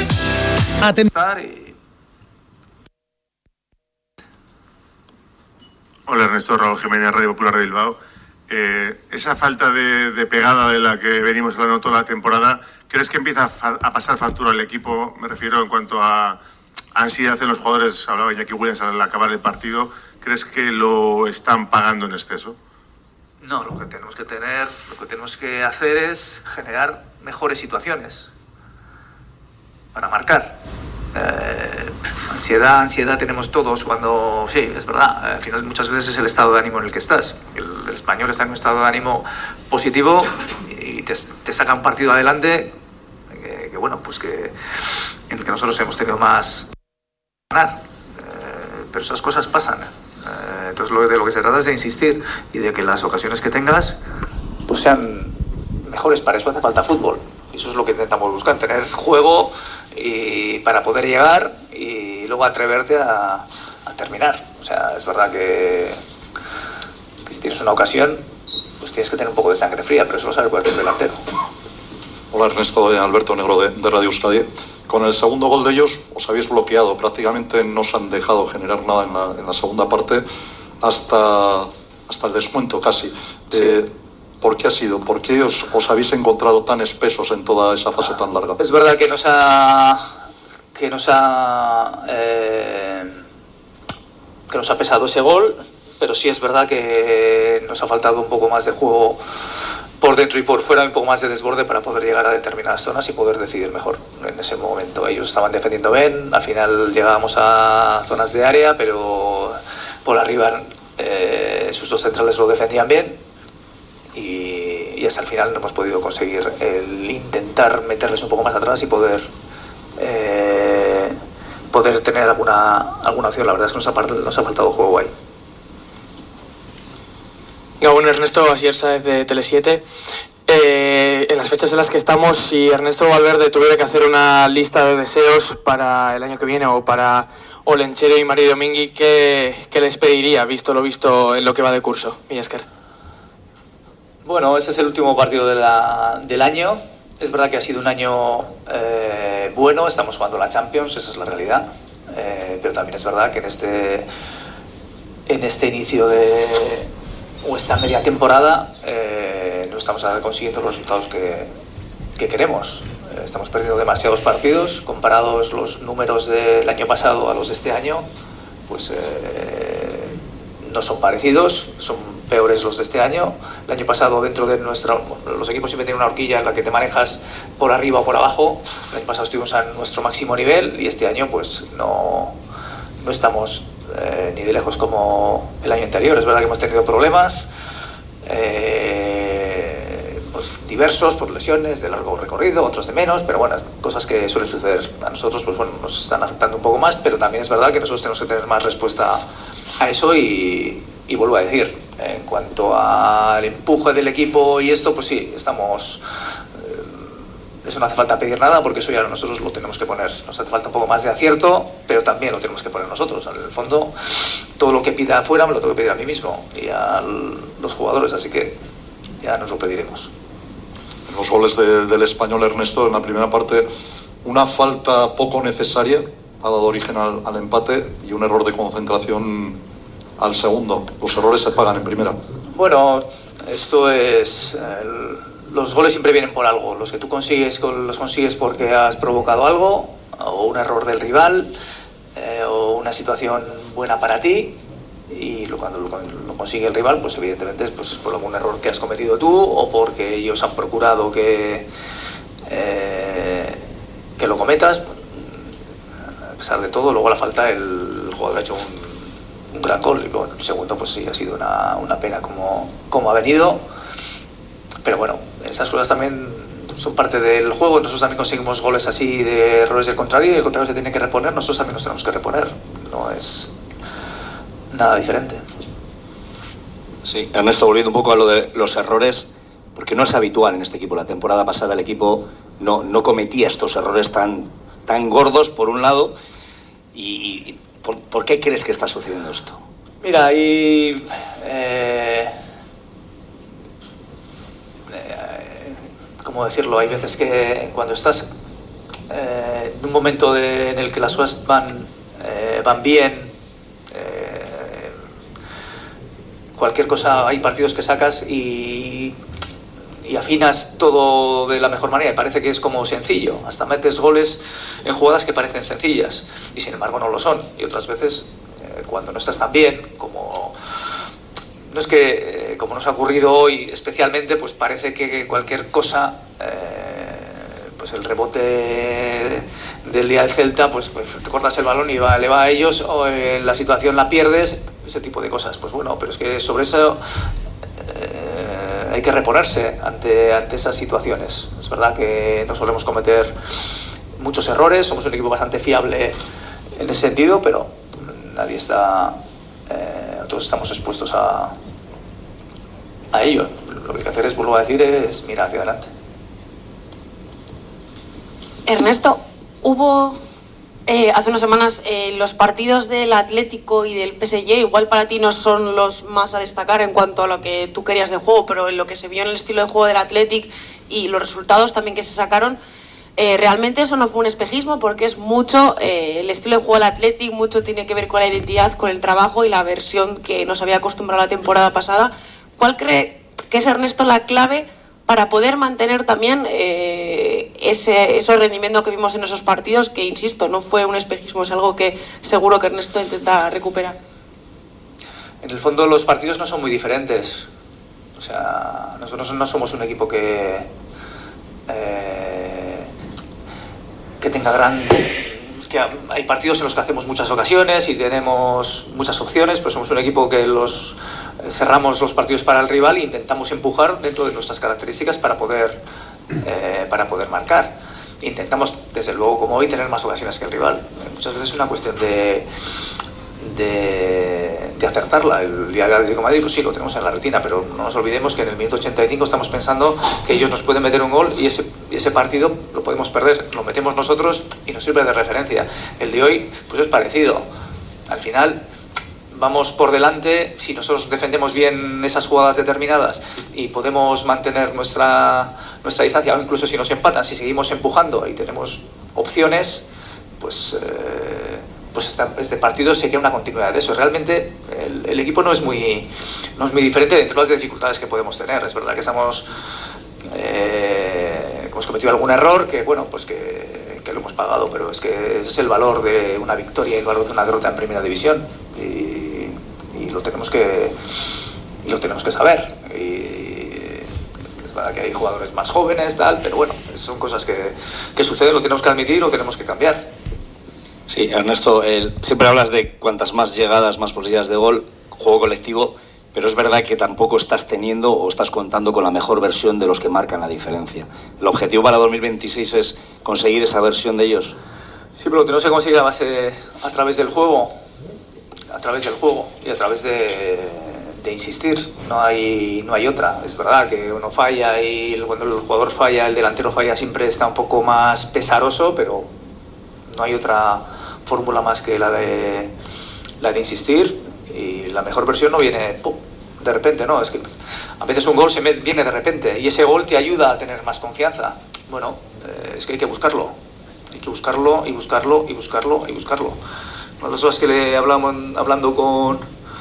Hola Ernesto, Raúl Jiménez, Radio Popular de Bilbao. Eh, esa falta de, de pegada de la que venimos hablando toda la temporada, ¿crees que empieza a, a pasar factura al equipo? Me refiero en cuanto a ansiedad en los jugadores, hablaba Jackie Williams al acabar el partido. ¿Crees que lo están pagando en exceso? No, lo que tenemos que tener, lo que tenemos que hacer es generar mejores situaciones para marcar. Eh, ansiedad, ansiedad tenemos todos cuando, sí, es verdad, al final muchas veces es el estado de ánimo en el que estás. El, el español está en un estado de ánimo positivo y te, te saca un partido adelante que, que bueno, pues que en el que nosotros hemos tenido más ganar. Eh, pero esas cosas pasan. Eh, entonces lo, de lo que se trata es de insistir y de que las ocasiones que tengas pues sean mejores. Para eso hace falta fútbol. Eso es lo que intentamos buscar, tener juego y para poder llegar y y luego atreverte a, a terminar. O sea, es verdad que, que si tienes una ocasión, pues tienes que tener un poco de sangre fría, pero eso lo sabe cualquier delantero. Hola Ernesto, Alberto Negro de, de Radio Euskadi. Con el segundo gol de ellos os habéis bloqueado, prácticamente no os han dejado generar nada en la, en la segunda parte hasta, hasta el descuento casi. Sí. Eh, ¿Por qué ha sido? ¿Por qué os, os habéis encontrado tan espesos en toda esa fase tan larga? Es verdad que nos ha que nos ha eh, que nos ha pesado ese gol, pero sí es verdad que nos ha faltado un poco más de juego por dentro y por fuera, un poco más de desborde para poder llegar a determinadas zonas y poder decidir mejor en ese momento. Ellos estaban defendiendo bien, al final llegábamos a zonas de área, pero por arriba eh, sus dos centrales lo defendían bien y, y hasta el final no hemos podido conseguir el intentar meterles un poco más atrás y poder eh, poder tener alguna, alguna opción. La verdad es que nos ha, nos ha faltado juego ahí. Gabón, Ernesto Asier Sáez de Tele siete. Eh, en las fechas en las que estamos, si Ernesto Valverde tuviera que hacer una lista de deseos para el año que viene o para Olenchero y Mari Domingui, ¿qué, qué les pediría, visto lo visto en lo que va de curso? Millasker. Bueno, ese es el último partido de la, del año. Es verdad que ha sido un año eh, bueno, estamos jugando la Champions, esa es la realidad. Eh, pero también es verdad que en este, en este inicio de... o esta media temporada eh, no estamos consiguiendo los resultados que, que queremos. Eh, estamos perdiendo demasiados partidos, comparados los números del año pasado a los de este año, pues eh, no son parecidos, son peores los de este año. El año pasado dentro de nuestra... los equipos siempre tienen una horquilla en la que te manejas por arriba o por abajo. El año pasado estuvimos a nuestro máximo nivel y este año pues no, no estamos... Eh, ni de lejos como el año anterior. Es verdad que hemos tenido problemas eh, pues diversos, por lesiones de largo recorrido, otros de menos, pero bueno, cosas que suelen suceder. A nosotros pues bueno, nos están afectando un poco más, pero también es verdad que nosotros tenemos que tener más respuesta a eso y, y vuelvo a decir, en cuanto al empuje del equipo y esto, pues sí, estamos... Eso no hace falta pedir nada porque eso ya nosotros lo tenemos que poner. Nos hace falta un poco más de acierto, pero también lo tenemos que poner nosotros. En el fondo, todo lo que pida afuera me lo tengo que pedir a mí mismo y a los jugadores, así que ya nos lo pediremos. Los goles de, del Español, Ernesto, en la primera parte, una falta poco necesaria ha dado origen al, al empate y un error de concentración al segundo. Los errores se pagan en primera. Bueno, esto es... El... Los goles siempre vienen por algo. Los que tú consigues, los consigues porque has provocado algo, o un error del rival, eh, o una situación buena para ti. Y lo, cuando lo, lo consigue el rival, pues evidentemente es, pues, es por algún error que has cometido tú, o porque ellos han procurado que, eh, que lo cometas. A pesar de todo, luego la falta, el, el jugador ha hecho un, un gran gol. Y bueno, el segundo, pues sí, ha sido una, una pena como, como ha venido. Pero bueno, esas cosas también son parte del juego. Nosotros también conseguimos goles así de errores del contrario y el contrario se tiene que reponer. Nosotros también nos tenemos que reponer. No es nada diferente. Sí, Ernesto, volviendo un poco a lo de los errores, porque no es habitual en este equipo. La temporada pasada el equipo no, no cometía estos errores tan, tan gordos, por un lado. ¿Y, y por, por qué crees que está sucediendo esto? Mira, y... Eh, ¿Cómo decirlo? Hay veces que cuando estás eh, en un momento de, en el que las cosas van, eh, van bien, eh, cualquier cosa, hay partidos que sacas y, y afinas todo de la mejor manera y parece que es como sencillo. Hasta metes goles en jugadas que parecen sencillas y sin embargo no lo son. Y otras veces, eh, cuando no estás tan bien, como... No es que, eh, como nos ha ocurrido hoy especialmente, pues parece que cualquier cosa, eh, pues el rebote del día del Celta, pues, pues te cortas el balón y va, le va a ellos, o en la situación la pierdes, ese tipo de cosas. Pues bueno, pero es que sobre eso eh, hay que reponerse ante, ante esas situaciones. Es verdad que no solemos cometer muchos errores, somos un equipo bastante fiable en ese sentido, pero nadie está... Eh, todos estamos expuestos a, a ello. Lo que hay que hacer es, vuelvo a decir, es mirar hacia adelante. Ernesto, hubo Eh, hace unas semanas eh, los partidos del Atlético y del P S G igual para ti no son los más a destacar en cuanto a lo que tú querías de juego, pero en lo que se vio en el estilo de juego del Athletic y los resultados también que se sacaron, eh, realmente eso no fue un espejismo, porque es mucho eh, el estilo de juego del Athletic, mucho tiene que ver con la identidad, con el trabajo y la versión que nos había acostumbrado la temporada pasada. ¿Cuál cree que es, Ernesto, la clave para poder mantener también eh, ese, ese rendimiento que vimos en esos partidos, que, insisto, no fue un espejismo, es algo que seguro que Ernesto intenta recuperar? En el fondo los partidos no son muy diferentes. O sea, nosotros no somos un equipo que, eh, que tenga gran... que hay partidos en los que hacemos muchas ocasiones y tenemos muchas opciones, pero somos un equipo que los cerramos los partidos para el rival e intentamos empujar dentro de nuestras características para poder, eh, para poder marcar. Intentamos, desde luego, como hoy, tener más ocasiones que el rival. Muchas veces es una cuestión de, de, de acertarla. El día del Atlético de Madrid, pues sí, lo tenemos en la retina, pero no nos olvidemos que en el minuto ochenta y cinco estamos pensando que ellos nos pueden meter un gol y ese, ese partido lo podemos perder. Lo metemos nosotros y nos sirve de referencia. El de hoy, pues es parecido. Al final vamos por delante, si nosotros defendemos bien esas jugadas determinadas y podemos mantener nuestra, nuestra distancia, o incluso si nos empatan, si seguimos empujando y tenemos opciones, pues, eh, pues esta, este partido sería una continuidad de eso. Realmente el, el equipo no es, muy, no es muy diferente dentro de las dificultades que podemos tener. Es verdad que estamos, eh, hemos cometido algún error que, bueno, pues que, que lo hemos pagado, pero es que ese es el valor de una victoria y el valor de una derrota en Primera División. Y, y lo tenemos que y lo tenemos que saber. Y es verdad que hay jugadores más jóvenes, tal, pero bueno, son cosas que, que suceden, lo tenemos que admitir, lo tenemos que cambiar. Sí, Ernesto, el, siempre hablas de cuantas más llegadas, más posibilidades de gol, juego colectivo, pero es verdad que tampoco estás teniendo o estás contando con la mejor versión de los que marcan la diferencia. ¿El objetivo para dos mil veintiséis es conseguir esa versión de ellos? Sí, pero lo tenemos que conseguir a base, a través del juego. A través del juego y a través de, de insistir, no hay, no hay otra. Es verdad que uno falla y cuando el jugador falla, el delantero falla, siempre está un poco más pesaroso, pero no hay otra fórmula más que la de, la de insistir, y la mejor versión no viene ¡pum!, de repente, no, es que a veces un gol se viene de repente y ese gol te ayuda a tener más confianza. Bueno, eh, es que hay que buscarlo, hay que buscarlo y buscarlo y buscarlo y buscarlo. Una de las cosas que le hablamos hablando con,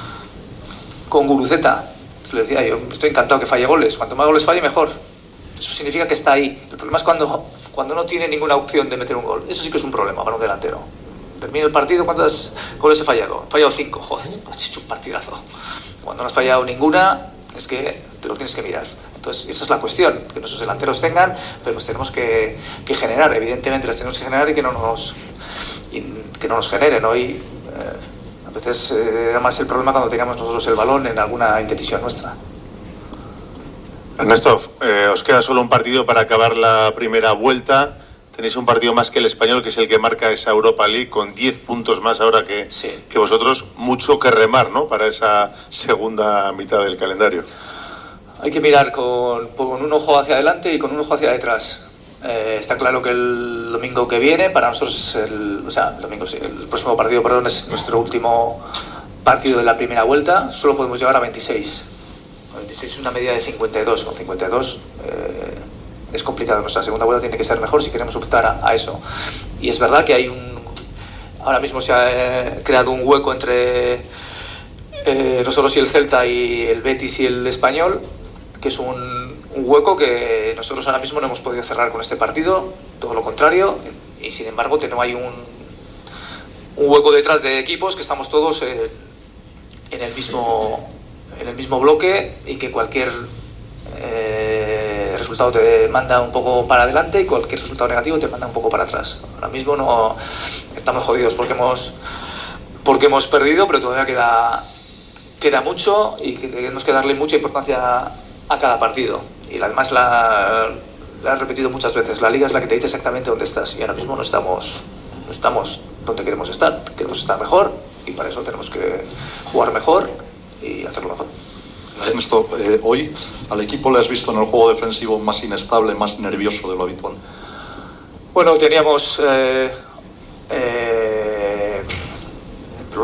con Guruceta, se le decía, yo estoy encantado que falle goles, cuanto más goles falle mejor. Eso significa que está ahí. El problema es cuando, cuando no tiene ninguna opción de meter un gol. Eso sí que es un problema para un delantero. Termina el partido, ¿cuántos goles he fallado? He fallado cinco, joder, has hecho un partidazo. Cuando no has fallado ninguna, es que te lo tienes que mirar. Entonces, esa es la cuestión, que nuestros delanteros tengan, pero los tenemos que, que generar, evidentemente las tenemos que generar y que no nos... que no nos generen. Hoy eh, a veces eh, era más el problema cuando teníamos nosotros el balón en alguna indecisión nuestra. Ernesto, eh, os queda solo un partido para acabar la primera vuelta. Tenéis un partido más que el Español, que es el que marca esa Europa League, con diez puntos más ahora que, sí. que vosotros. Mucho que remar, ¿no?, para esa segunda mitad del calendario. Hay que mirar con, con un ojo hacia adelante y con un ojo hacia detrás. Eh, está claro que el domingo que viene, para nosotros, es el, o sea, el, domingo, sí, el próximo partido, perdón, es nuestro último partido de la primera vuelta. Solo podemos llegar a veintiséis. veintiséis es una media de cincuenta y dos. Con cincuenta y dos eh, es complicado. Nuestra segunda vuelta tiene que ser mejor si queremos optar a, a eso. Y es verdad que hay un... Ahora mismo se ha eh, creado un hueco entre eh, nosotros y el Celta, y el Betis y el Español, que es un, un hueco que nosotros ahora mismo no hemos podido cerrar con este partido, todo lo contrario, y sin embargo no hay un, un hueco detrás de equipos que estamos todos eh, en, el mismo, en el mismo bloque, y que cualquier eh, resultado te manda un poco para adelante y cualquier resultado negativo te manda un poco para atrás. Ahora mismo no estamos jodidos porque hemos, porque hemos perdido, pero todavía queda, queda mucho, y que tenemos que darle mucha importancia a cada partido. Y además la, la he repetido muchas veces, la liga es la que te dice exactamente dónde estás, y ahora mismo no estamos, no estamos donde queremos estar. Queremos estar mejor, y para eso tenemos que jugar mejor y hacerlo mejor. Ernesto, eh, hoy al equipo le has visto en el juego defensivo más inestable, más nervioso de lo habitual. Bueno, teníamos eh, eh,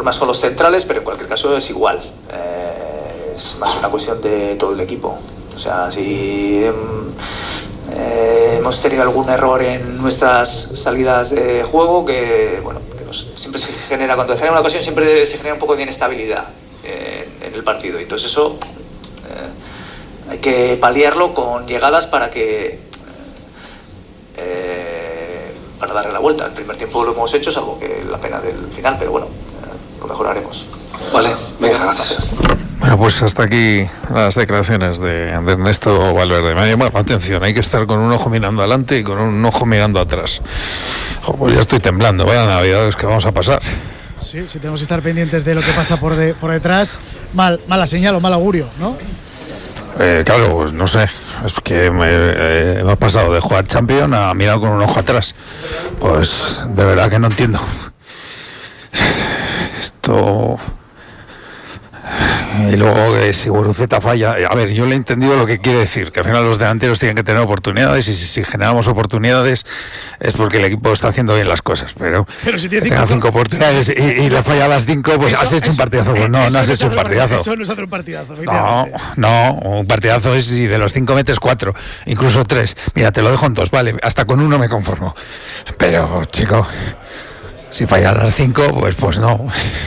problemas con los centrales, pero en cualquier caso es igual. Eh, es más una cuestión de todo el equipo. O sea, si eh, hemos tenido algún error en nuestras salidas de juego, que bueno, que nos, siempre se genera, cuando se genera una ocasión siempre se genera un poco de inestabilidad en, en el partido. Y entonces eso eh, hay que paliarlo con llegadas para que eh, para darle la vuelta. El primer tiempo lo hemos hecho, salvo que la pena del final, pero bueno, eh, lo mejoraremos. Vale, venga, gracias. Bueno, pues hasta aquí las declaraciones de, de Ernesto Valverde. Me ha llamado la atención, hay que estar con un ojo mirando adelante y con un ojo mirando atrás. Oh, pues ya estoy temblando, vaya navidades que vamos a pasar. Sí, si tenemos que estar pendientes de lo que pasa por, de, por detrás, mal, mala señal o mal augurio, ¿no? Eh, claro, pues no sé, es que me, eh, hemos pasado de jugar Champions a mirar con un ojo atrás. Pues de verdad que no entiendo. Esto... Y luego que si Guruceta falla, a ver, yo le he entendido lo que quiere decir, que al final los delanteros tienen que tener oportunidades y si, si generamos oportunidades es porque el equipo está haciendo bien las cosas, pero, pero si tiene cinco, tenga cinco oportunidades y, y le falla las cinco, pues eso, has hecho eso, un partidazo. Pues no, no has hecho un partidazo. Eso no es otro partidazo. No, no, un partidazo es si de los cinco metes cuatro, incluso tres. Mira, te lo dejo en dos, vale, hasta con uno me conformo. Pero, chico, si fallan las cinco, pues, pues no.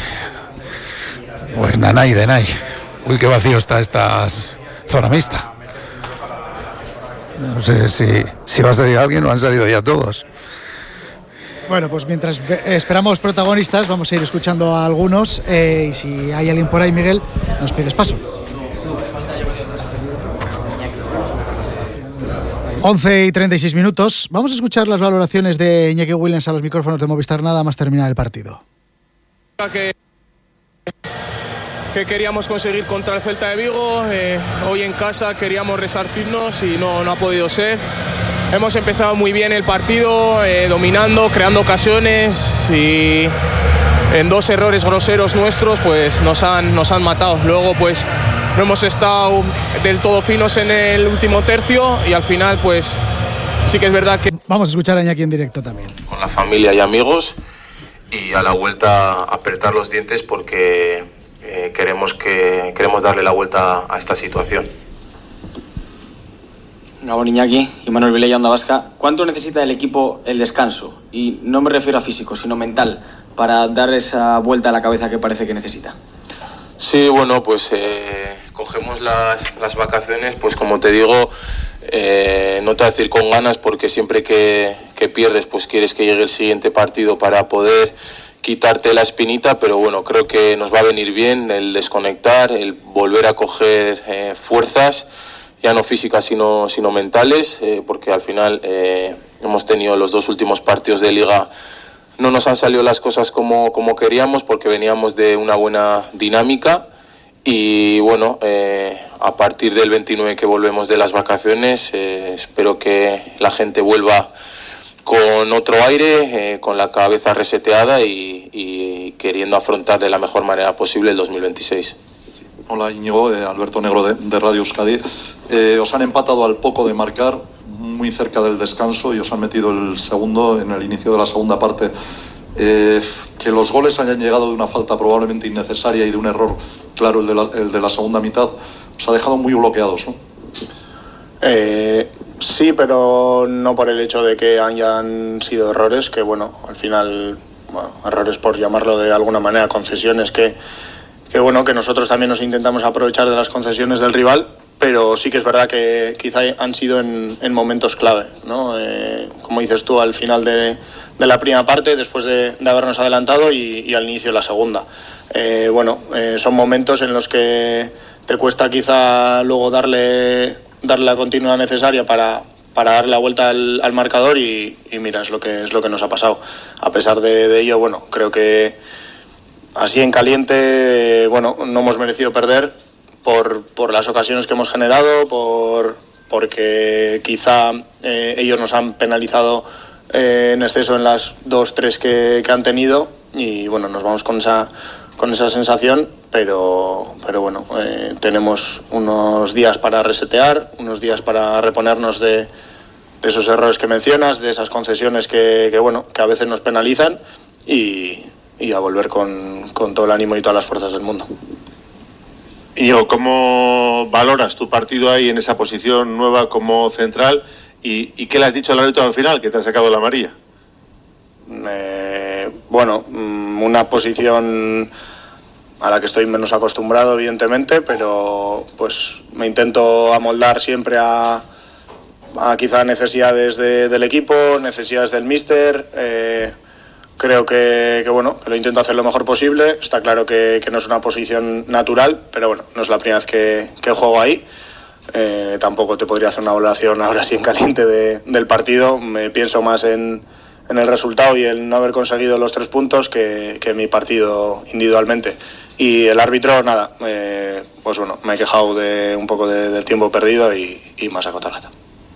Pues nanay de nay. Uy, qué vacío está esta zona mixta. No sé si, si va a salir alguien o han salido ya todos. Bueno, pues mientras esperamos protagonistas, vamos a ir escuchando a algunos. Eh, y si hay alguien por ahí, Miguel, nos pides paso. once y treinta y seis minutos. Vamos a escuchar las valoraciones de Iñaki Williams a los micrófonos de Movistar nada más terminar el partido. Que... que queríamos conseguir contra el Celta de Vigo, eh, hoy en casa queríamos resarcirnos y no, no ha podido ser. Hemos empezado muy bien el partido, eh, dominando, creando ocasiones y en dos errores groseros nuestros pues nos han, nos han matado. Luego pues no hemos estado del todo finos en el último tercio y al final pues sí que es verdad que... Vamos a escuchar a Iñaki en directo también. Con la familia y amigos y a la vuelta apretar los dientes porque... Eh, queremos que queremos darle la vuelta a esta situación. Gabón, Iñaki y Manuel Vilella, Onda Vasca. ¿Cuánto necesita el equipo el descanso? Y no me refiero a físico, sino mental, para dar esa vuelta a la cabeza que parece que necesita. Sí, bueno, pues eh, cogemos las, las vacaciones, pues como te digo, eh, no te voy a decir con ganas, porque siempre que, que pierdes, pues quieres que llegue el siguiente partido para poder quitarte la espinita, pero bueno, creo que nos va a venir bien el desconectar, el volver a coger eh, fuerzas, ya no físicas sino, sino mentales, eh, porque al final eh, hemos tenido los dos últimos partidos de Liga, no nos han salido las cosas como, como queríamos, porque veníamos de una buena dinámica y bueno, eh, a partir del veintinueve que volvemos de las vacaciones, eh, espero que la gente vuelva con otro aire, eh, con la cabeza reseteada y, y queriendo afrontar de la mejor manera posible el dos mil veintiséis. Hola Íñigo, eh, Alberto Negro de, de Radio Euskadi. Eh, os han empatado al poco de marcar, muy cerca del descanso, y os han metido el segundo en el inicio de la segunda parte. Eh, que los goles hayan llegado de una falta probablemente innecesaria y de un error claro, el de la, el de la segunda mitad, os ha dejado muy bloqueados, ¿no? Eh... Sí, pero no por el hecho de que hayan sido errores, que bueno, al final, bueno, errores por llamarlo de alguna manera, concesiones que, que bueno, que nosotros también nos intentamos aprovechar de las concesiones del rival, pero sí que es verdad que quizá han sido en, en momentos clave, ¿no? Eh, como dices tú, al final de, de la primera parte, después de, de habernos adelantado y, y al inicio de la segunda. Eh, bueno, eh, son momentos en los que te cuesta quizá luego darle... darle la continuidad necesaria para, para darle la vuelta al, al marcador y, y mira, es lo que es lo que nos ha pasado. A pesar de, de ello, bueno, creo que así en caliente, bueno, no hemos merecido perder por, por las ocasiones que hemos generado, por porque quizá eh, ellos nos han penalizado eh, en exceso en las dos, tres que, que han tenido y bueno, nos vamos con esa con esa sensación, pero, pero bueno, eh, tenemos unos días para resetear, unos días para reponernos de, de esos errores que mencionas, de esas concesiones que, que, bueno, que a veces nos penalizan y, y a volver con, con todo el ánimo y todas las fuerzas del mundo. Íñigo, ¿cómo valoras tu partido ahí en esa posición nueva como central? ¿Y, y qué le has dicho al árbitro al final, que te ha sacado la amarilla? Eh, bueno, una posición a la que estoy menos acostumbrado, evidentemente, pero pues me intento amoldar siempre a, a quizá necesidades de, del equipo, necesidades del míster. Eh, creo que, que bueno, que lo intento hacer lo mejor posible. Está claro que, que no es una posición natural, pero bueno, no es la primera vez que, que juego ahí. Eh, tampoco te podría hacer una valoración ahora sí en caliente de, del partido. Me pienso más en, en el resultado y el no haber conseguido los tres puntos que, que mi partido individualmente. Y el árbitro, nada, eh, pues bueno, me he quejado de un poco de, del tiempo perdido y, y más a cotarrata.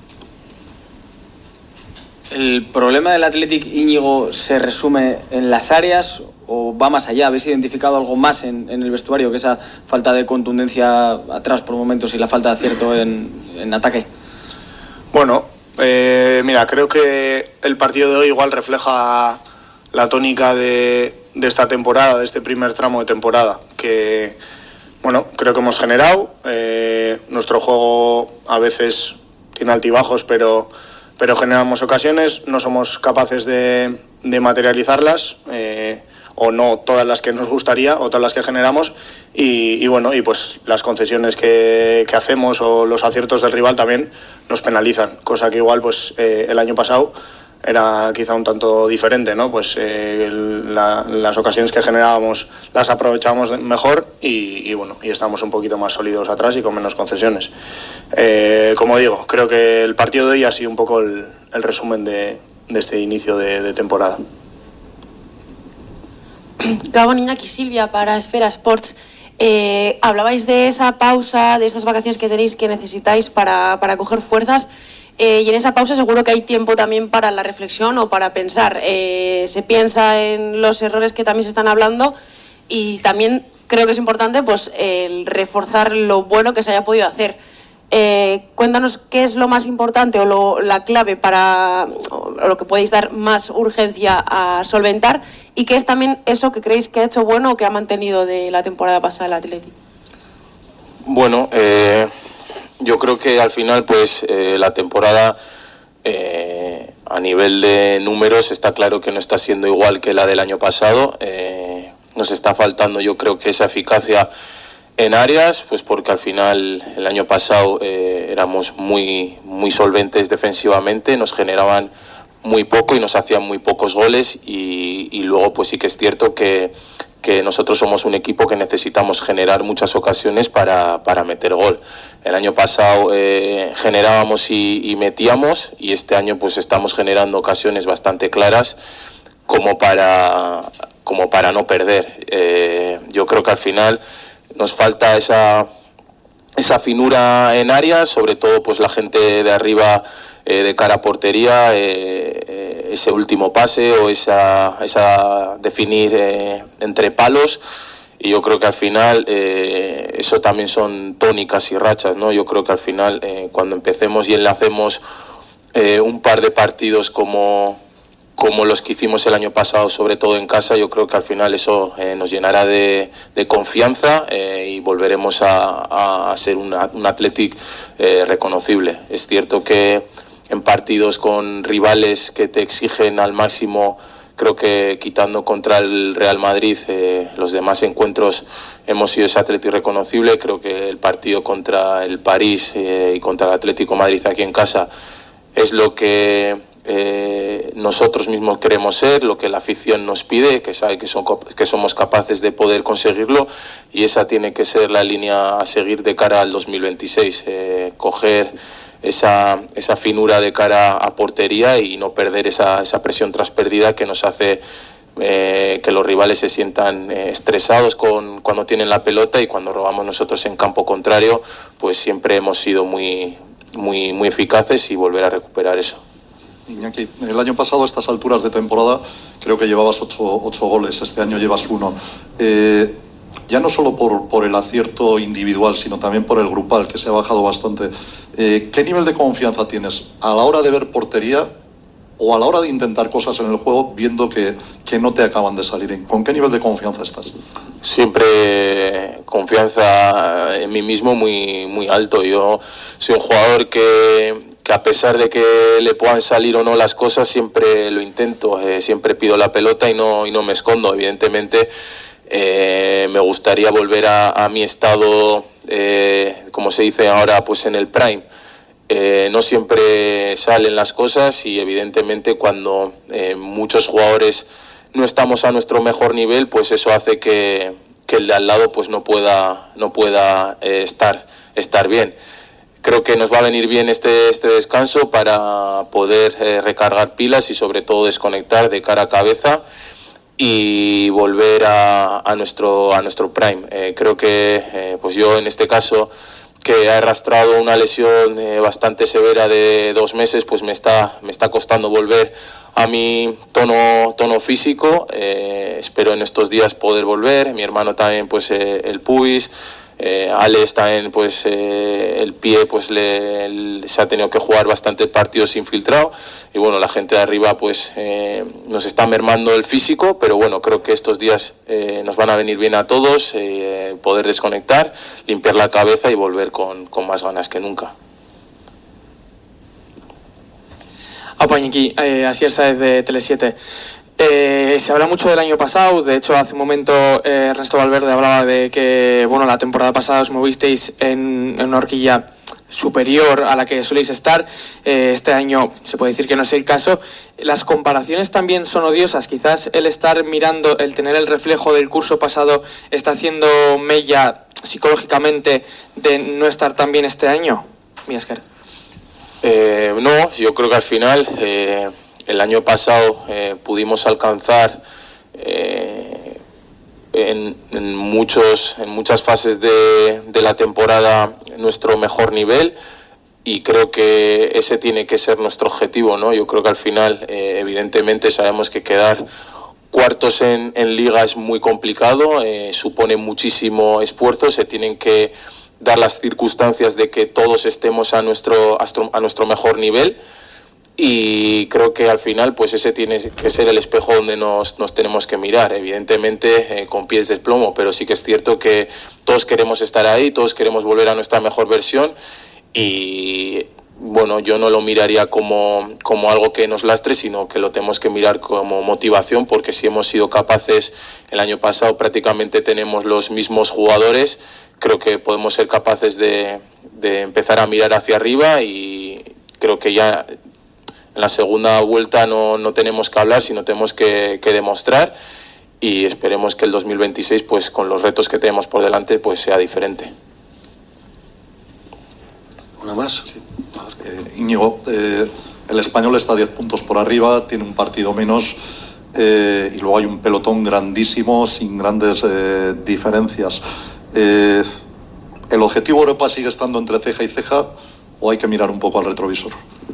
¿El problema del Athletic, Íñigo, se resume en las áreas o va más allá? ¿Habéis identificado algo más en, en el vestuario que esa falta de contundencia atrás por momentos y la falta de acierto en, en ataque? Bueno, eh, mira, creo que el partido de hoy igual refleja la tónica de, de esta temporada, de este primer tramo de temporada, que, bueno, creo que hemos generado. Eh, nuestro juego a veces tiene altibajos, pero... pero generamos ocasiones, no somos capaces de, de materializarlas, eh, o no todas las que nos gustaría, o todas las que generamos, y, y bueno, y pues las concesiones que, que hacemos o los aciertos del rival también nos penalizan, cosa que igual pues eh, el año pasado era quizá un tanto diferente, ¿no? Pues eh, el, la, las ocasiones que generábamos las aprovechábamos mejor y, y bueno, y estamos un poquito más sólidos atrás y con menos concesiones. Eh, como digo, creo que el partido de hoy ha sido un poco el, el resumen de, de este inicio de, de temporada. Gabón, Iñaki, Silvia para Esfera Sports. Eh, hablabais de esa pausa, de estas vacaciones que tenéis que necesitáis para, para coger fuerzas. Eh, y en esa pausa seguro que hay tiempo también para la reflexión o para pensar. Eh, se piensa en los errores que también se están hablando y también creo que es importante pues el reforzar lo bueno que se haya podido hacer. Eh, cuéntanos qué es lo más importante o lo, la clave para o lo que podéis dar más urgencia a solventar y qué es también eso que creéis que ha hecho bueno o que ha mantenido de la temporada pasada el Athletic. Bueno, eh... yo creo que al final pues eh, la temporada eh, a nivel de números está claro que no está siendo igual que la del año pasado. Eh, nos está faltando yo creo que esa eficacia en áreas, pues porque al final el año pasado eh, éramos muy, muy solventes defensivamente, nos generaban muy poco y nos hacían muy pocos goles y, y luego pues sí que es cierto que que nosotros somos un equipo que necesitamos generar muchas ocasiones para, para meter gol. El año pasado eh, generábamos y, y metíamos y este año pues estamos generando ocasiones bastante claras como para, como para no perder. Eh, yo creo que al final nos falta esa, esa finura en áreas, sobre todo pues la gente de arriba eh, de cara a portería, eh, eh, ese último pase o esa, esa definir eh, entre palos, y yo creo que al final eh, eso también son tónicas y rachas, ¿no? Yo creo que al final eh, cuando empecemos y enlacemos eh, un par de partidos como, como los que hicimos el año pasado, sobre todo en casa, yo creo que al final eso eh, nos llenará de, de confianza eh, y volveremos a, a ser una, un Athletic eh, reconocible. Es cierto que en partidos con rivales que te exigen al máximo, creo que quitando contra el Real Madrid, eh, los demás encuentros hemos sido ese Athletic reconocible. Creo que el partido contra el París eh, y contra el Atlético Madrid aquí en casa es lo que eh, nosotros mismos queremos ser, lo que la afición nos pide, que sabe que, son, que somos capaces de poder conseguirlo, y esa tiene que ser la línea a seguir de cara al dos mil veintiséis, eh, coger esa, esa finura de cara a portería y no perder esa, esa presión tras pérdida que nos hace eh, que los rivales se sientan eh, estresados con, cuando tienen la pelota, y cuando robamos nosotros en campo contrario pues siempre hemos sido muy, muy, muy eficaces, y volver a recuperar eso. Iñaki, el año pasado a estas alturas de temporada creo que llevabas ocho, ocho goles, este año llevas uno. Eh, ya no solo por, por el acierto individual, sino también por el grupal, que se ha bajado bastante. Eh, ¿Qué nivel de confianza tienes a la hora de ver portería o a la hora de intentar cosas en el juego, viendo que, que no te acaban de salir. ¿Con qué nivel de confianza estás? Siempre confianza en mí mismo muy, muy alto. Yo soy un jugador que, que a pesar de que le puedan salir o no las cosas, siempre lo intento, eh, siempre pido la pelota y no, y no me escondo. Evidentemente eh, me gustaría volver a, a mi estado, eh, como se dice ahora, pues en el prime. Eh, no siempre salen las cosas y evidentemente cuando eh, muchos jugadores no estamos a nuestro mejor nivel, pues eso hace que, que el de al lado pues no pueda, no pueda eh, estar, estar bien. Creo que nos va a venir bien este, este descanso para poder eh, recargar pilas y sobre todo desconectar de cara a cabeza y volver a, a, nuestro, a nuestro prime. Eh, creo que eh, pues yo en este caso, que he arrastrado una lesión eh, bastante severa de dos meses, pues me está, me está costando volver a mi tono, tono físico. Eh, espero en estos días poder volver. Mi hermano también, pues eh, el pubis. Eh, Alex también, pues eh, el pie, pues le, le, se ha tenido que jugar bastantes partidos infiltrado. Y bueno, la gente de arriba, pues eh, nos está mermando el físico, pero bueno, creo que estos días eh, nos van a venir bien a todos, eh, poder desconectar, limpiar la cabeza y volver con, con más ganas que nunca. Apañequi, eh, Asier Sáez de Tele siete. Eh, se habla mucho del año pasado. De hecho, hace un momento eh, Ernesto Valverde hablaba de que bueno, la temporada pasada os movisteis en, en una horquilla superior a la que soléis estar. Eh, este año se puede decir que no es el caso. Las comparaciones también son odiosas. Quizás el estar mirando, el tener el reflejo del curso pasado está haciendo mella psicológicamente de no estar tan bien este año. Miasker. Eh, no, yo creo que al final eh, el año pasado eh, pudimos alcanzar eh, en, en, muchos, en muchas fases de, de la temporada nuestro mejor nivel y creo que ese tiene que ser nuestro objetivo, ¿no? Yo creo que al final eh, evidentemente sabemos que quedar cuartos en, en liga es muy complicado, eh, supone muchísimo esfuerzo, se tienen que dar las circunstancias de que todos estemos a nuestro, a nuestro mejor nivel y creo que al final pues ese tiene que ser el espejo donde nos, nos tenemos que mirar, evidentemente eh, con pies de plomo, pero sí que es cierto que todos queremos estar ahí, todos queremos volver a nuestra mejor versión y bueno, yo no lo miraría como, como algo que nos lastre, sino que lo tenemos que mirar como motivación, porque si hemos sido capaces, el año pasado prácticamente tenemos los mismos jugadores, creo que podemos ser capaces de, de empezar a mirar hacia arriba y creo que ya en la segunda vuelta no, no tenemos que hablar, sino tenemos que, que demostrar y esperemos que el dos mil veintiséis, pues con los retos que tenemos por delante, pues sea diferente. ¿Una más? Sí. Eh, Íñigo, eh, el Español está a diez puntos por arriba, tiene un partido menos eh, y luego hay un pelotón grandísimo sin grandes eh, diferencias. Eh, ¿El objetivo Europa sigue estando entre ceja y ceja o hay que mirar un poco al retrovisor?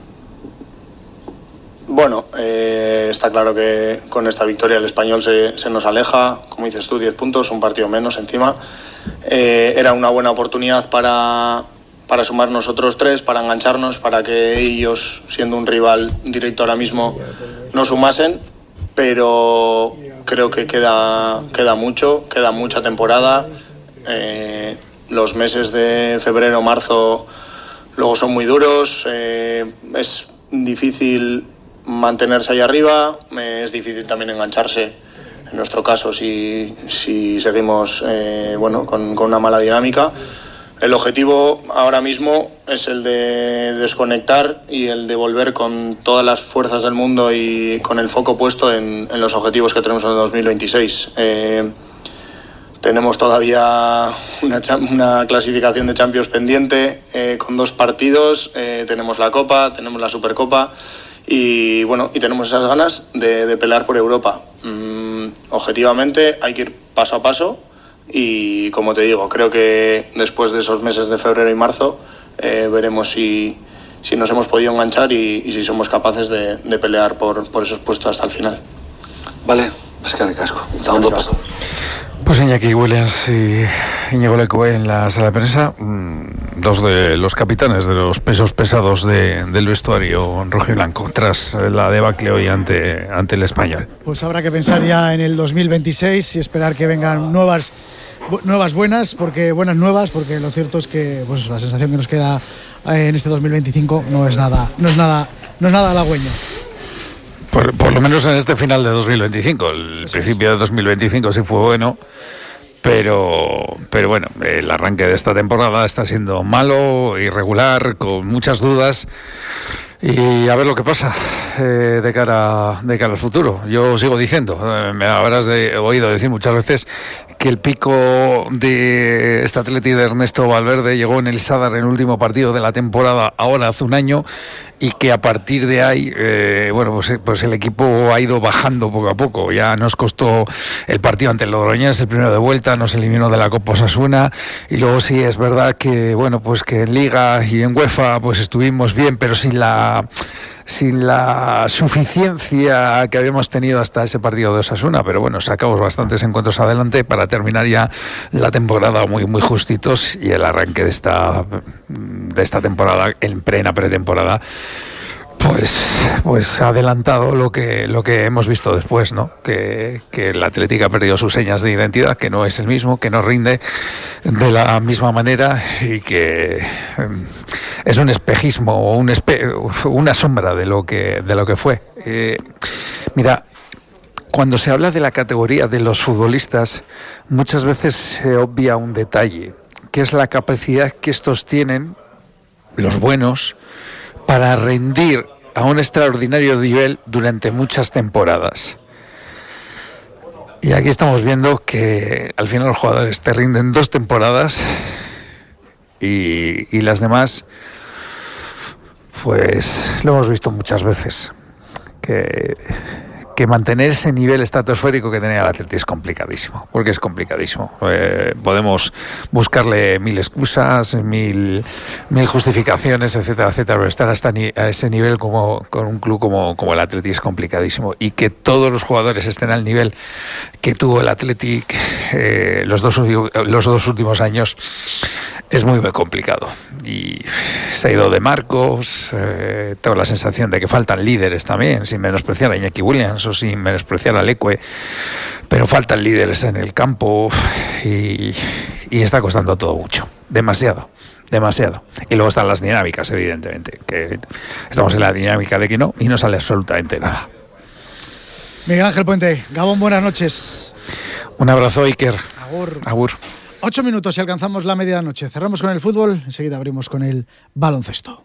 Bueno, eh, está claro que con esta victoria el Español se, se nos aleja, como dices tú, diez puntos, un partido menos encima. Eh, era una buena oportunidad para... para sumar nosotros tres, para engancharnos, para que ellos, siendo un rival directo ahora mismo, no sumasen, pero creo que queda, queda mucho, queda mucha temporada. Eh, los meses de febrero, marzo, luego son muy duros, eh, es difícil mantenerse ahí arriba, eh, es difícil también engancharse, en nuestro caso, si, si seguimos eh, bueno, con, con una mala dinámica. El objetivo ahora mismo es el de desconectar y el de volver con todas las fuerzas del mundo y con el foco puesto en, en los objetivos que tenemos en el dos mil veintiséis. Eh, tenemos todavía una, una clasificación de Champions pendiente eh, con dos partidos, eh, tenemos la Copa, tenemos la Supercopa y, bueno, y tenemos esas ganas de, de pelear por Europa. Mm, objetivamente hay que ir paso a paso. Y como te digo, creo que después de esos meses de febrero y marzo eh, veremos si, si nos hemos podido enganchar y, y si somos capaces de, de pelear por, por esos puestos hasta el final. Vale, es que casco. Dando paso. Pues Iñaki Williams y Íñigo Lecué en la sala de prensa. dos de los capitanes de los pesos pesados de, del vestuario rojiblanco tras la debacle hoy ante, ante el Español. Pues habrá que pensar ya en el dos mil veintiséis y esperar que vengan nuevas nuevas buenas, porque buenas nuevas, porque lo cierto es que pues la sensación que nos queda en este dos mil veinticinco no es nada, no es nada, no es nada halagüeña. Por, por lo menos en este final de dos mil veinticinco. El Eso principio es. de dos mil veinticinco sí fue bueno, pero, pero bueno, el arranque de esta temporada está siendo malo, irregular, con muchas dudas. Y a ver lo que pasa eh, de cara de cara al futuro. Yo sigo diciendo, eh, me habrás de, oído decir muchas veces que el pico de este Atleti de Ernesto Valverde llegó en el Sadar en el último partido de la temporada, ahora hace un año, y que a partir de ahí, eh, bueno, pues, pues el equipo ha ido bajando poco a poco. Ya nos costó el partido ante el Logroñés, el primero de vuelta, nos eliminó de la Copa Osasuna, y luego sí es verdad que, bueno, pues que en Liga y en UEFA pues estuvimos bien, pero sin la sin la suficiencia que habíamos tenido hasta ese partido de Osasuna, pero bueno, sacamos bastantes encuentros adelante para terminar ya la temporada muy muy justitos, y el arranque de esta de esta temporada en plena pretemporada pues pues ha adelantado lo que lo que hemos visto después, ¿no? Que, que el Atlético ha perdido sus señas de identidad, que no es el mismo, que no rinde de la misma manera, y que es un espejismo o un espe una sombra de lo que de lo que fue. Eh, mira, cuando se habla de la categoría de los futbolistas, muchas veces se obvia un detalle, que es la capacidad que estos tienen, los buenos, para rendir a un extraordinario nivel durante muchas temporadas. Y aquí estamos viendo que al final los jugadores te rinden dos temporadas y, y las demás, pues lo hemos visto muchas veces, que, que mantener ese nivel estratosférico que tenía el Atleti es complicadísimo, porque es complicadísimo. Eh, podemos buscarle mil excusas, mil, mil justificaciones, etcétera, etcétera, pero estar hasta ni, a ese nivel como con un club como, como el Atleti es complicadísimo. Y que todos los jugadores estén al nivel que tuvo el Atleti eh, los, dos, los dos últimos años es muy, muy complicado. Y se ha ido de Marcos, eh, tengo la sensación de que faltan líderes también, sin menospreciar a Iñaki Williams o sin menospreciar a Leque, pero faltan líderes en el campo y, y está costando todo mucho, demasiado, demasiado. Y luego están las dinámicas, evidentemente, que estamos en la dinámica de que no, y no sale absolutamente nada. Miguel Ángel Puente, Gabón, buenas noches. Un abrazo, Iker. Agur. Agur. Ocho minutos y alcanzamos la medianoche. Cerramos con el fútbol, enseguida abrimos con el baloncesto.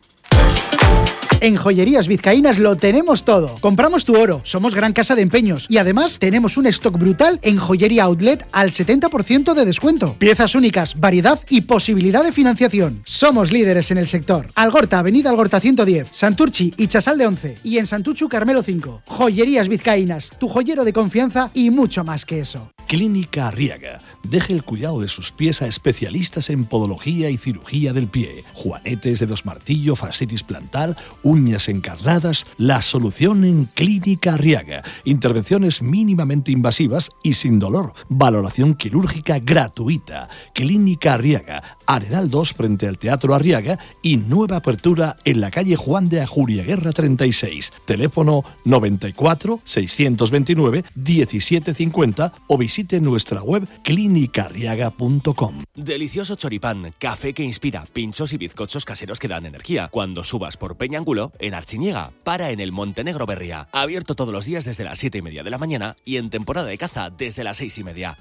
En Joyerías Vizcaínas lo tenemos todo. Compramos tu oro, somos gran casa de empeños y además tenemos un stock brutal en Joyería Outlet al setenta por ciento de descuento. Piezas únicas, variedad y posibilidad de financiación. Somos líderes en el sector. Algorta, Avenida Algorta ciento diez, Santurchi y Chasal de once y en Santuchu Carmelo cinco. Joyerías Vizcaínas, tu joyero de confianza y mucho más que eso. Clínica Arriaga. Deje el cuidado de sus pies a especialistas en podología y cirugía del pie. Juanetes, dedos martillo, fascitis plantar, uñas encarnadas. La solución en Clínica Arriaga. Intervenciones mínimamente invasivas y sin dolor. Valoración quirúrgica gratuita. Clínica Arriaga. Arenal dos frente al Teatro Arriaga y nueva apertura en la calle Juan de Ajuriaguerra treinta y seis. Teléfono noventa y cuatro, seiscientos veintinueve, diecisiete cincuenta o visite nuestra web clínica arriaga punto com. Delicioso choripán, café que inspira, pinchos y bizcochos caseros que dan energía. Cuando subas por Peñangulo, en Archiñega, para en el Montenegro Berria. Abierto todos los días desde las siete y media de la mañana y en temporada de caza desde las seis y media.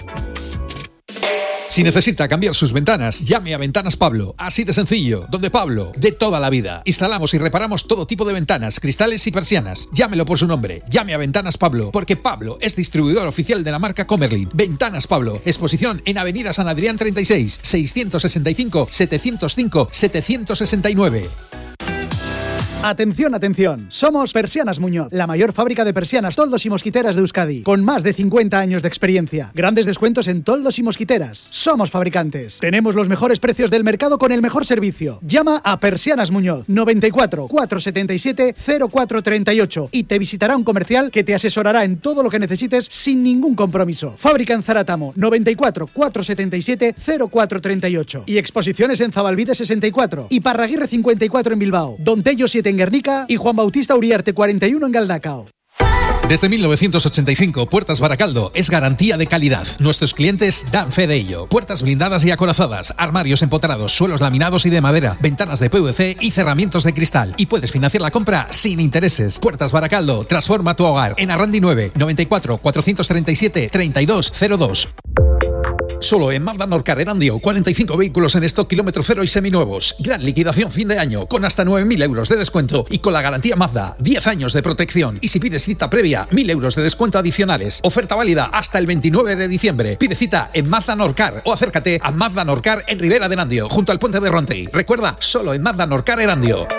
Si necesita cambiar sus ventanas, llame a Ventanas Pablo. Así de sencillo, donde Pablo, de toda la vida. Instalamos y reparamos todo tipo de ventanas, cristales y persianas. Llámelo por su nombre. Llame a Ventanas Pablo, porque Pablo es distribuidor oficial de la marca Comerlin. Ventanas Pablo. Exposición en Avenida San Adrián treinta y seis, seiscientos sesenta y cinco, setecientos cinco, setecientos sesenta y nueve. Atención, atención. Somos Persianas Muñoz, la mayor fábrica de persianas, toldos y mosquiteras de Euskadi, con más de cincuenta años de experiencia. Grandes descuentos en toldos y mosquiteras. Somos fabricantes. Tenemos los mejores precios del mercado con el mejor servicio. Llama a Persianas Muñoz, noventa y cuatro, cuatrocientos setenta y siete, cero cuatro treinta y ocho, y te visitará un comercial que te asesorará en todo lo que necesites sin ningún compromiso. Fábrica en Zaratamo, noventa y cuatro, cuatrocientos setenta y siete, cero cuatro treinta y ocho. Y exposiciones en Zabalbide sesenta y cuatro, y Parraguirre cincuenta y cuatro en Bilbao, Don Tello siete en Guernica y Juan Bautista Uriarte cuarenta y uno en Galdacao. Desde mil novecientos ochenta y cinco, Puertas Baracaldo es garantía de calidad. Nuestros clientes dan fe de ello. Puertas blindadas y acorazadas, armarios empotrados, suelos laminados y de madera, ventanas de P V C y cerramientos de cristal. Y puedes financiar la compra sin intereses. Puertas Baracaldo, transforma tu hogar. En Arrandi nueve, noventa y cuatro, cuatrocientos treinta y siete, treinta y dos cero dos. Solo en Mazda Norcar Erandio, cuarenta y cinco vehículos en stock kilómetro cero y seminuevos. Gran liquidación fin de año, con hasta nueve mil euros de descuento y con la garantía Mazda, diez años de protección. Y si pides cita previa, mil euros de descuento adicionales. Oferta válida hasta el veintinueve de diciembre. Pide cita en Mazda Norcar o acércate a Mazda Norcar en Ribera de Erandio, junto al puente de Rontey. Recuerda, solo en Mazda Norcar Erandio.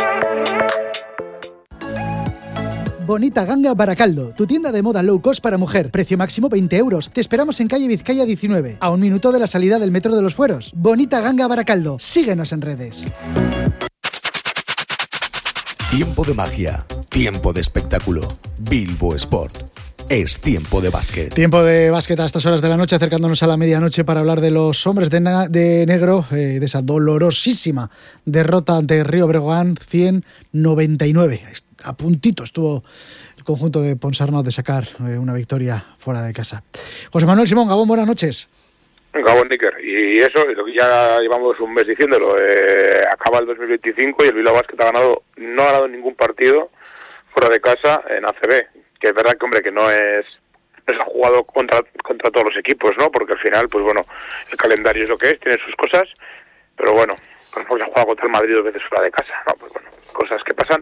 Bonita Ganga Baracaldo, tu tienda de moda low cost para mujer. Precio máximo veinte euros. Te esperamos en calle Vizcaya diecinueve, a un minuto de la salida del metro de los Fueros. Bonita Ganga Baracaldo. Síguenos en redes. Tiempo de magia, tiempo de espectáculo. Bilbo Sport. Es tiempo de básquet. Tiempo de básquet a estas horas de la noche, acercándonos a la medianoche para hablar de los hombres de, na- de negro, eh, de esa dolorosísima derrota ante Río Breogán, cien noventa y nueve. A puntito estuvo el conjunto de Ponsarnau de sacar eh, una victoria fuera de casa. José Manuel Simón, Gabón, buenas noches. Gabón, Níker. Y eso, lo que ya llevamos un mes diciéndolo, eh, acaba el dos mil veinticinco y el Bilbao Basket ha ganado, no ha ganado ningún partido fuera de casa en A C B. Que es verdad que, hombre, que no es... no se ha jugado contra, contra todos los equipos, ¿no? Porque al final, pues bueno, el calendario es lo que es, tiene sus cosas, pero bueno, por ejemplo, se ha jugado contra el Madrid dos veces fuera de casa, ¿no? Pues bueno, cosas que pasan,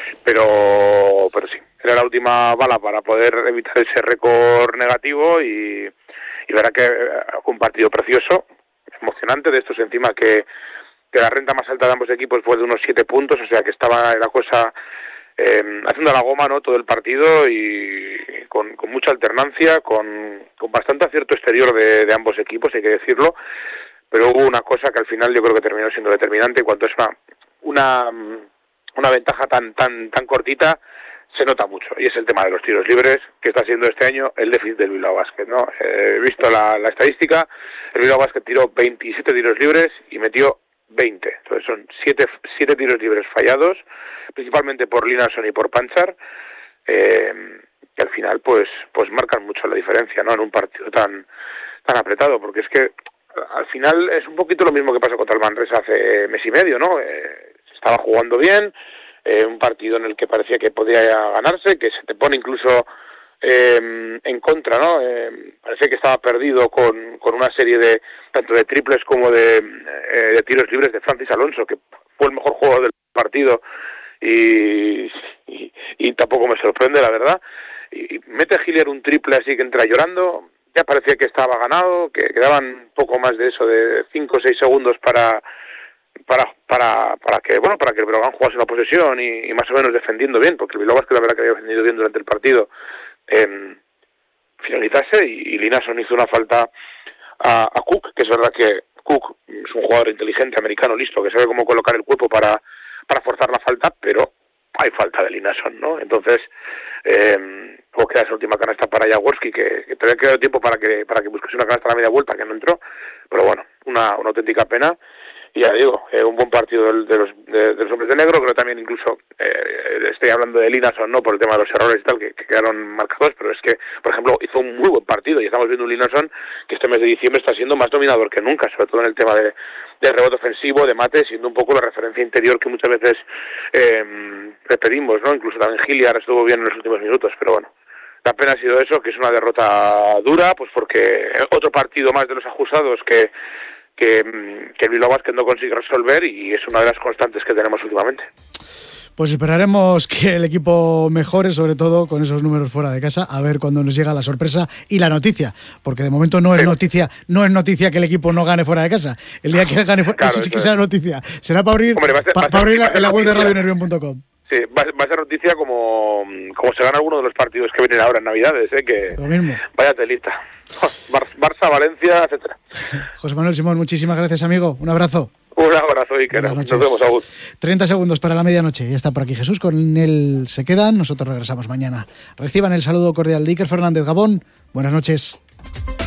pero pero sí, era la última bala para poder evitar ese récord negativo y, y verá que un partido precioso, emocionante, de estos encima que, que la renta más alta de ambos equipos fue de unos siete puntos, o sea que estaba la cosa eh, haciendo la goma, ¿no? Todo el partido y con, con mucha alternancia, con, con bastante acierto exterior de, de ambos equipos, hay que decirlo, pero hubo una cosa que al final yo creo que terminó siendo determinante en cuanto es una una una ventaja tan tan tan cortita, se nota mucho, y es el tema de los tiros libres, que está siendo este año el déficit del Bilbao Basket, ¿no? Eh, he visto la, la estadística, el Bilbao Basket tiró veintisiete tiros libres y metió veinte, entonces son siete siete tiros libres fallados, principalmente por Linason y por Panchar, eh, que al final pues pues marcan mucho la diferencia, ¿no? En un partido tan tan apretado, porque es que al final es un poquito lo mismo que pasó contra el Manresa hace mes y medio, ¿no? Eh, se estaba jugando bien, eh, un partido en el que parecía que podía ganarse, que se te pone incluso eh, en contra, ¿no? Eh, parecía que estaba perdido con, con una serie de, tanto de triples como de, eh, de tiros libres de Francis Alonso, que fue el mejor jugador del partido y, y, y tampoco me sorprende, la verdad. Y, y mete Hillier un triple así que entra llorando. Ya parecía que estaba ganado, que quedaban poco más de eso, de cinco o seis segundos para para para para que bueno para que el Breogán jugase una posesión y, y más o menos defendiendo bien, porque el Bilbao Basket la verdad que había defendido bien durante el partido, eh, finalizase y, y Linason hizo una falta a, a Cook, que es verdad que Cook es un jugador inteligente, americano, listo, que sabe cómo colocar el cuerpo para para forzar la falta, pero hay falta de Linason, ¿no? Entonces eh, luego queda esa última canasta para Jaworski, que, que todavía queda tiempo para que para que buscase una canasta a la media vuelta, que no entró, pero bueno, una, una auténtica pena. Y ya digo, eh, un buen partido de, de, los, de, de los hombres de negro, creo también incluso, eh, estoy hablando de Linason, no por el tema de los errores y tal, que, que quedaron marcados, pero es que, por ejemplo, hizo un muy buen partido y estamos viendo un Linason que este mes de diciembre está siendo más dominador que nunca, sobre todo en el tema de, de rebote ofensivo, de mate, siendo un poco la referencia interior que muchas veces eh, repetimos, ¿no? Incluso también Hilliard estuvo bien en los últimos minutos, pero bueno. La pena ha sido eso, que es una derrota dura, pues porque otro partido más de los ajustados que que, que el Bilbao Basket no consigue resolver y es una de las constantes que tenemos últimamente. Pues esperaremos que el equipo mejore, sobre todo con esos números fuera de casa, a ver cuándo nos llega la sorpresa y la noticia, porque de momento no es noticia, no es noticia que el equipo no gane fuera de casa. El día que gane fuera, claro, eso sí que será noticia. Será para abrir, Hombre, va a ser, pa, va a para abrir ser, la, la web de radio nervión punto com. Sí, va, va a ser noticia como, como se gana alguno de los partidos que vienen ahora en Navidades, ¿eh? Que Lo mismo. Vaya telita. Bar, Barça, Valencia, etcétera. José Manuel Simón, muchísimas gracias, amigo. Un abrazo. Un abrazo, Iker. Nos vemos, Agur. treinta segundos para la medianoche. Ya está por aquí Jesús, con él se quedan. Nosotros regresamos mañana. Reciban el saludo cordial de Iker Fernández Gabón. Buenas noches.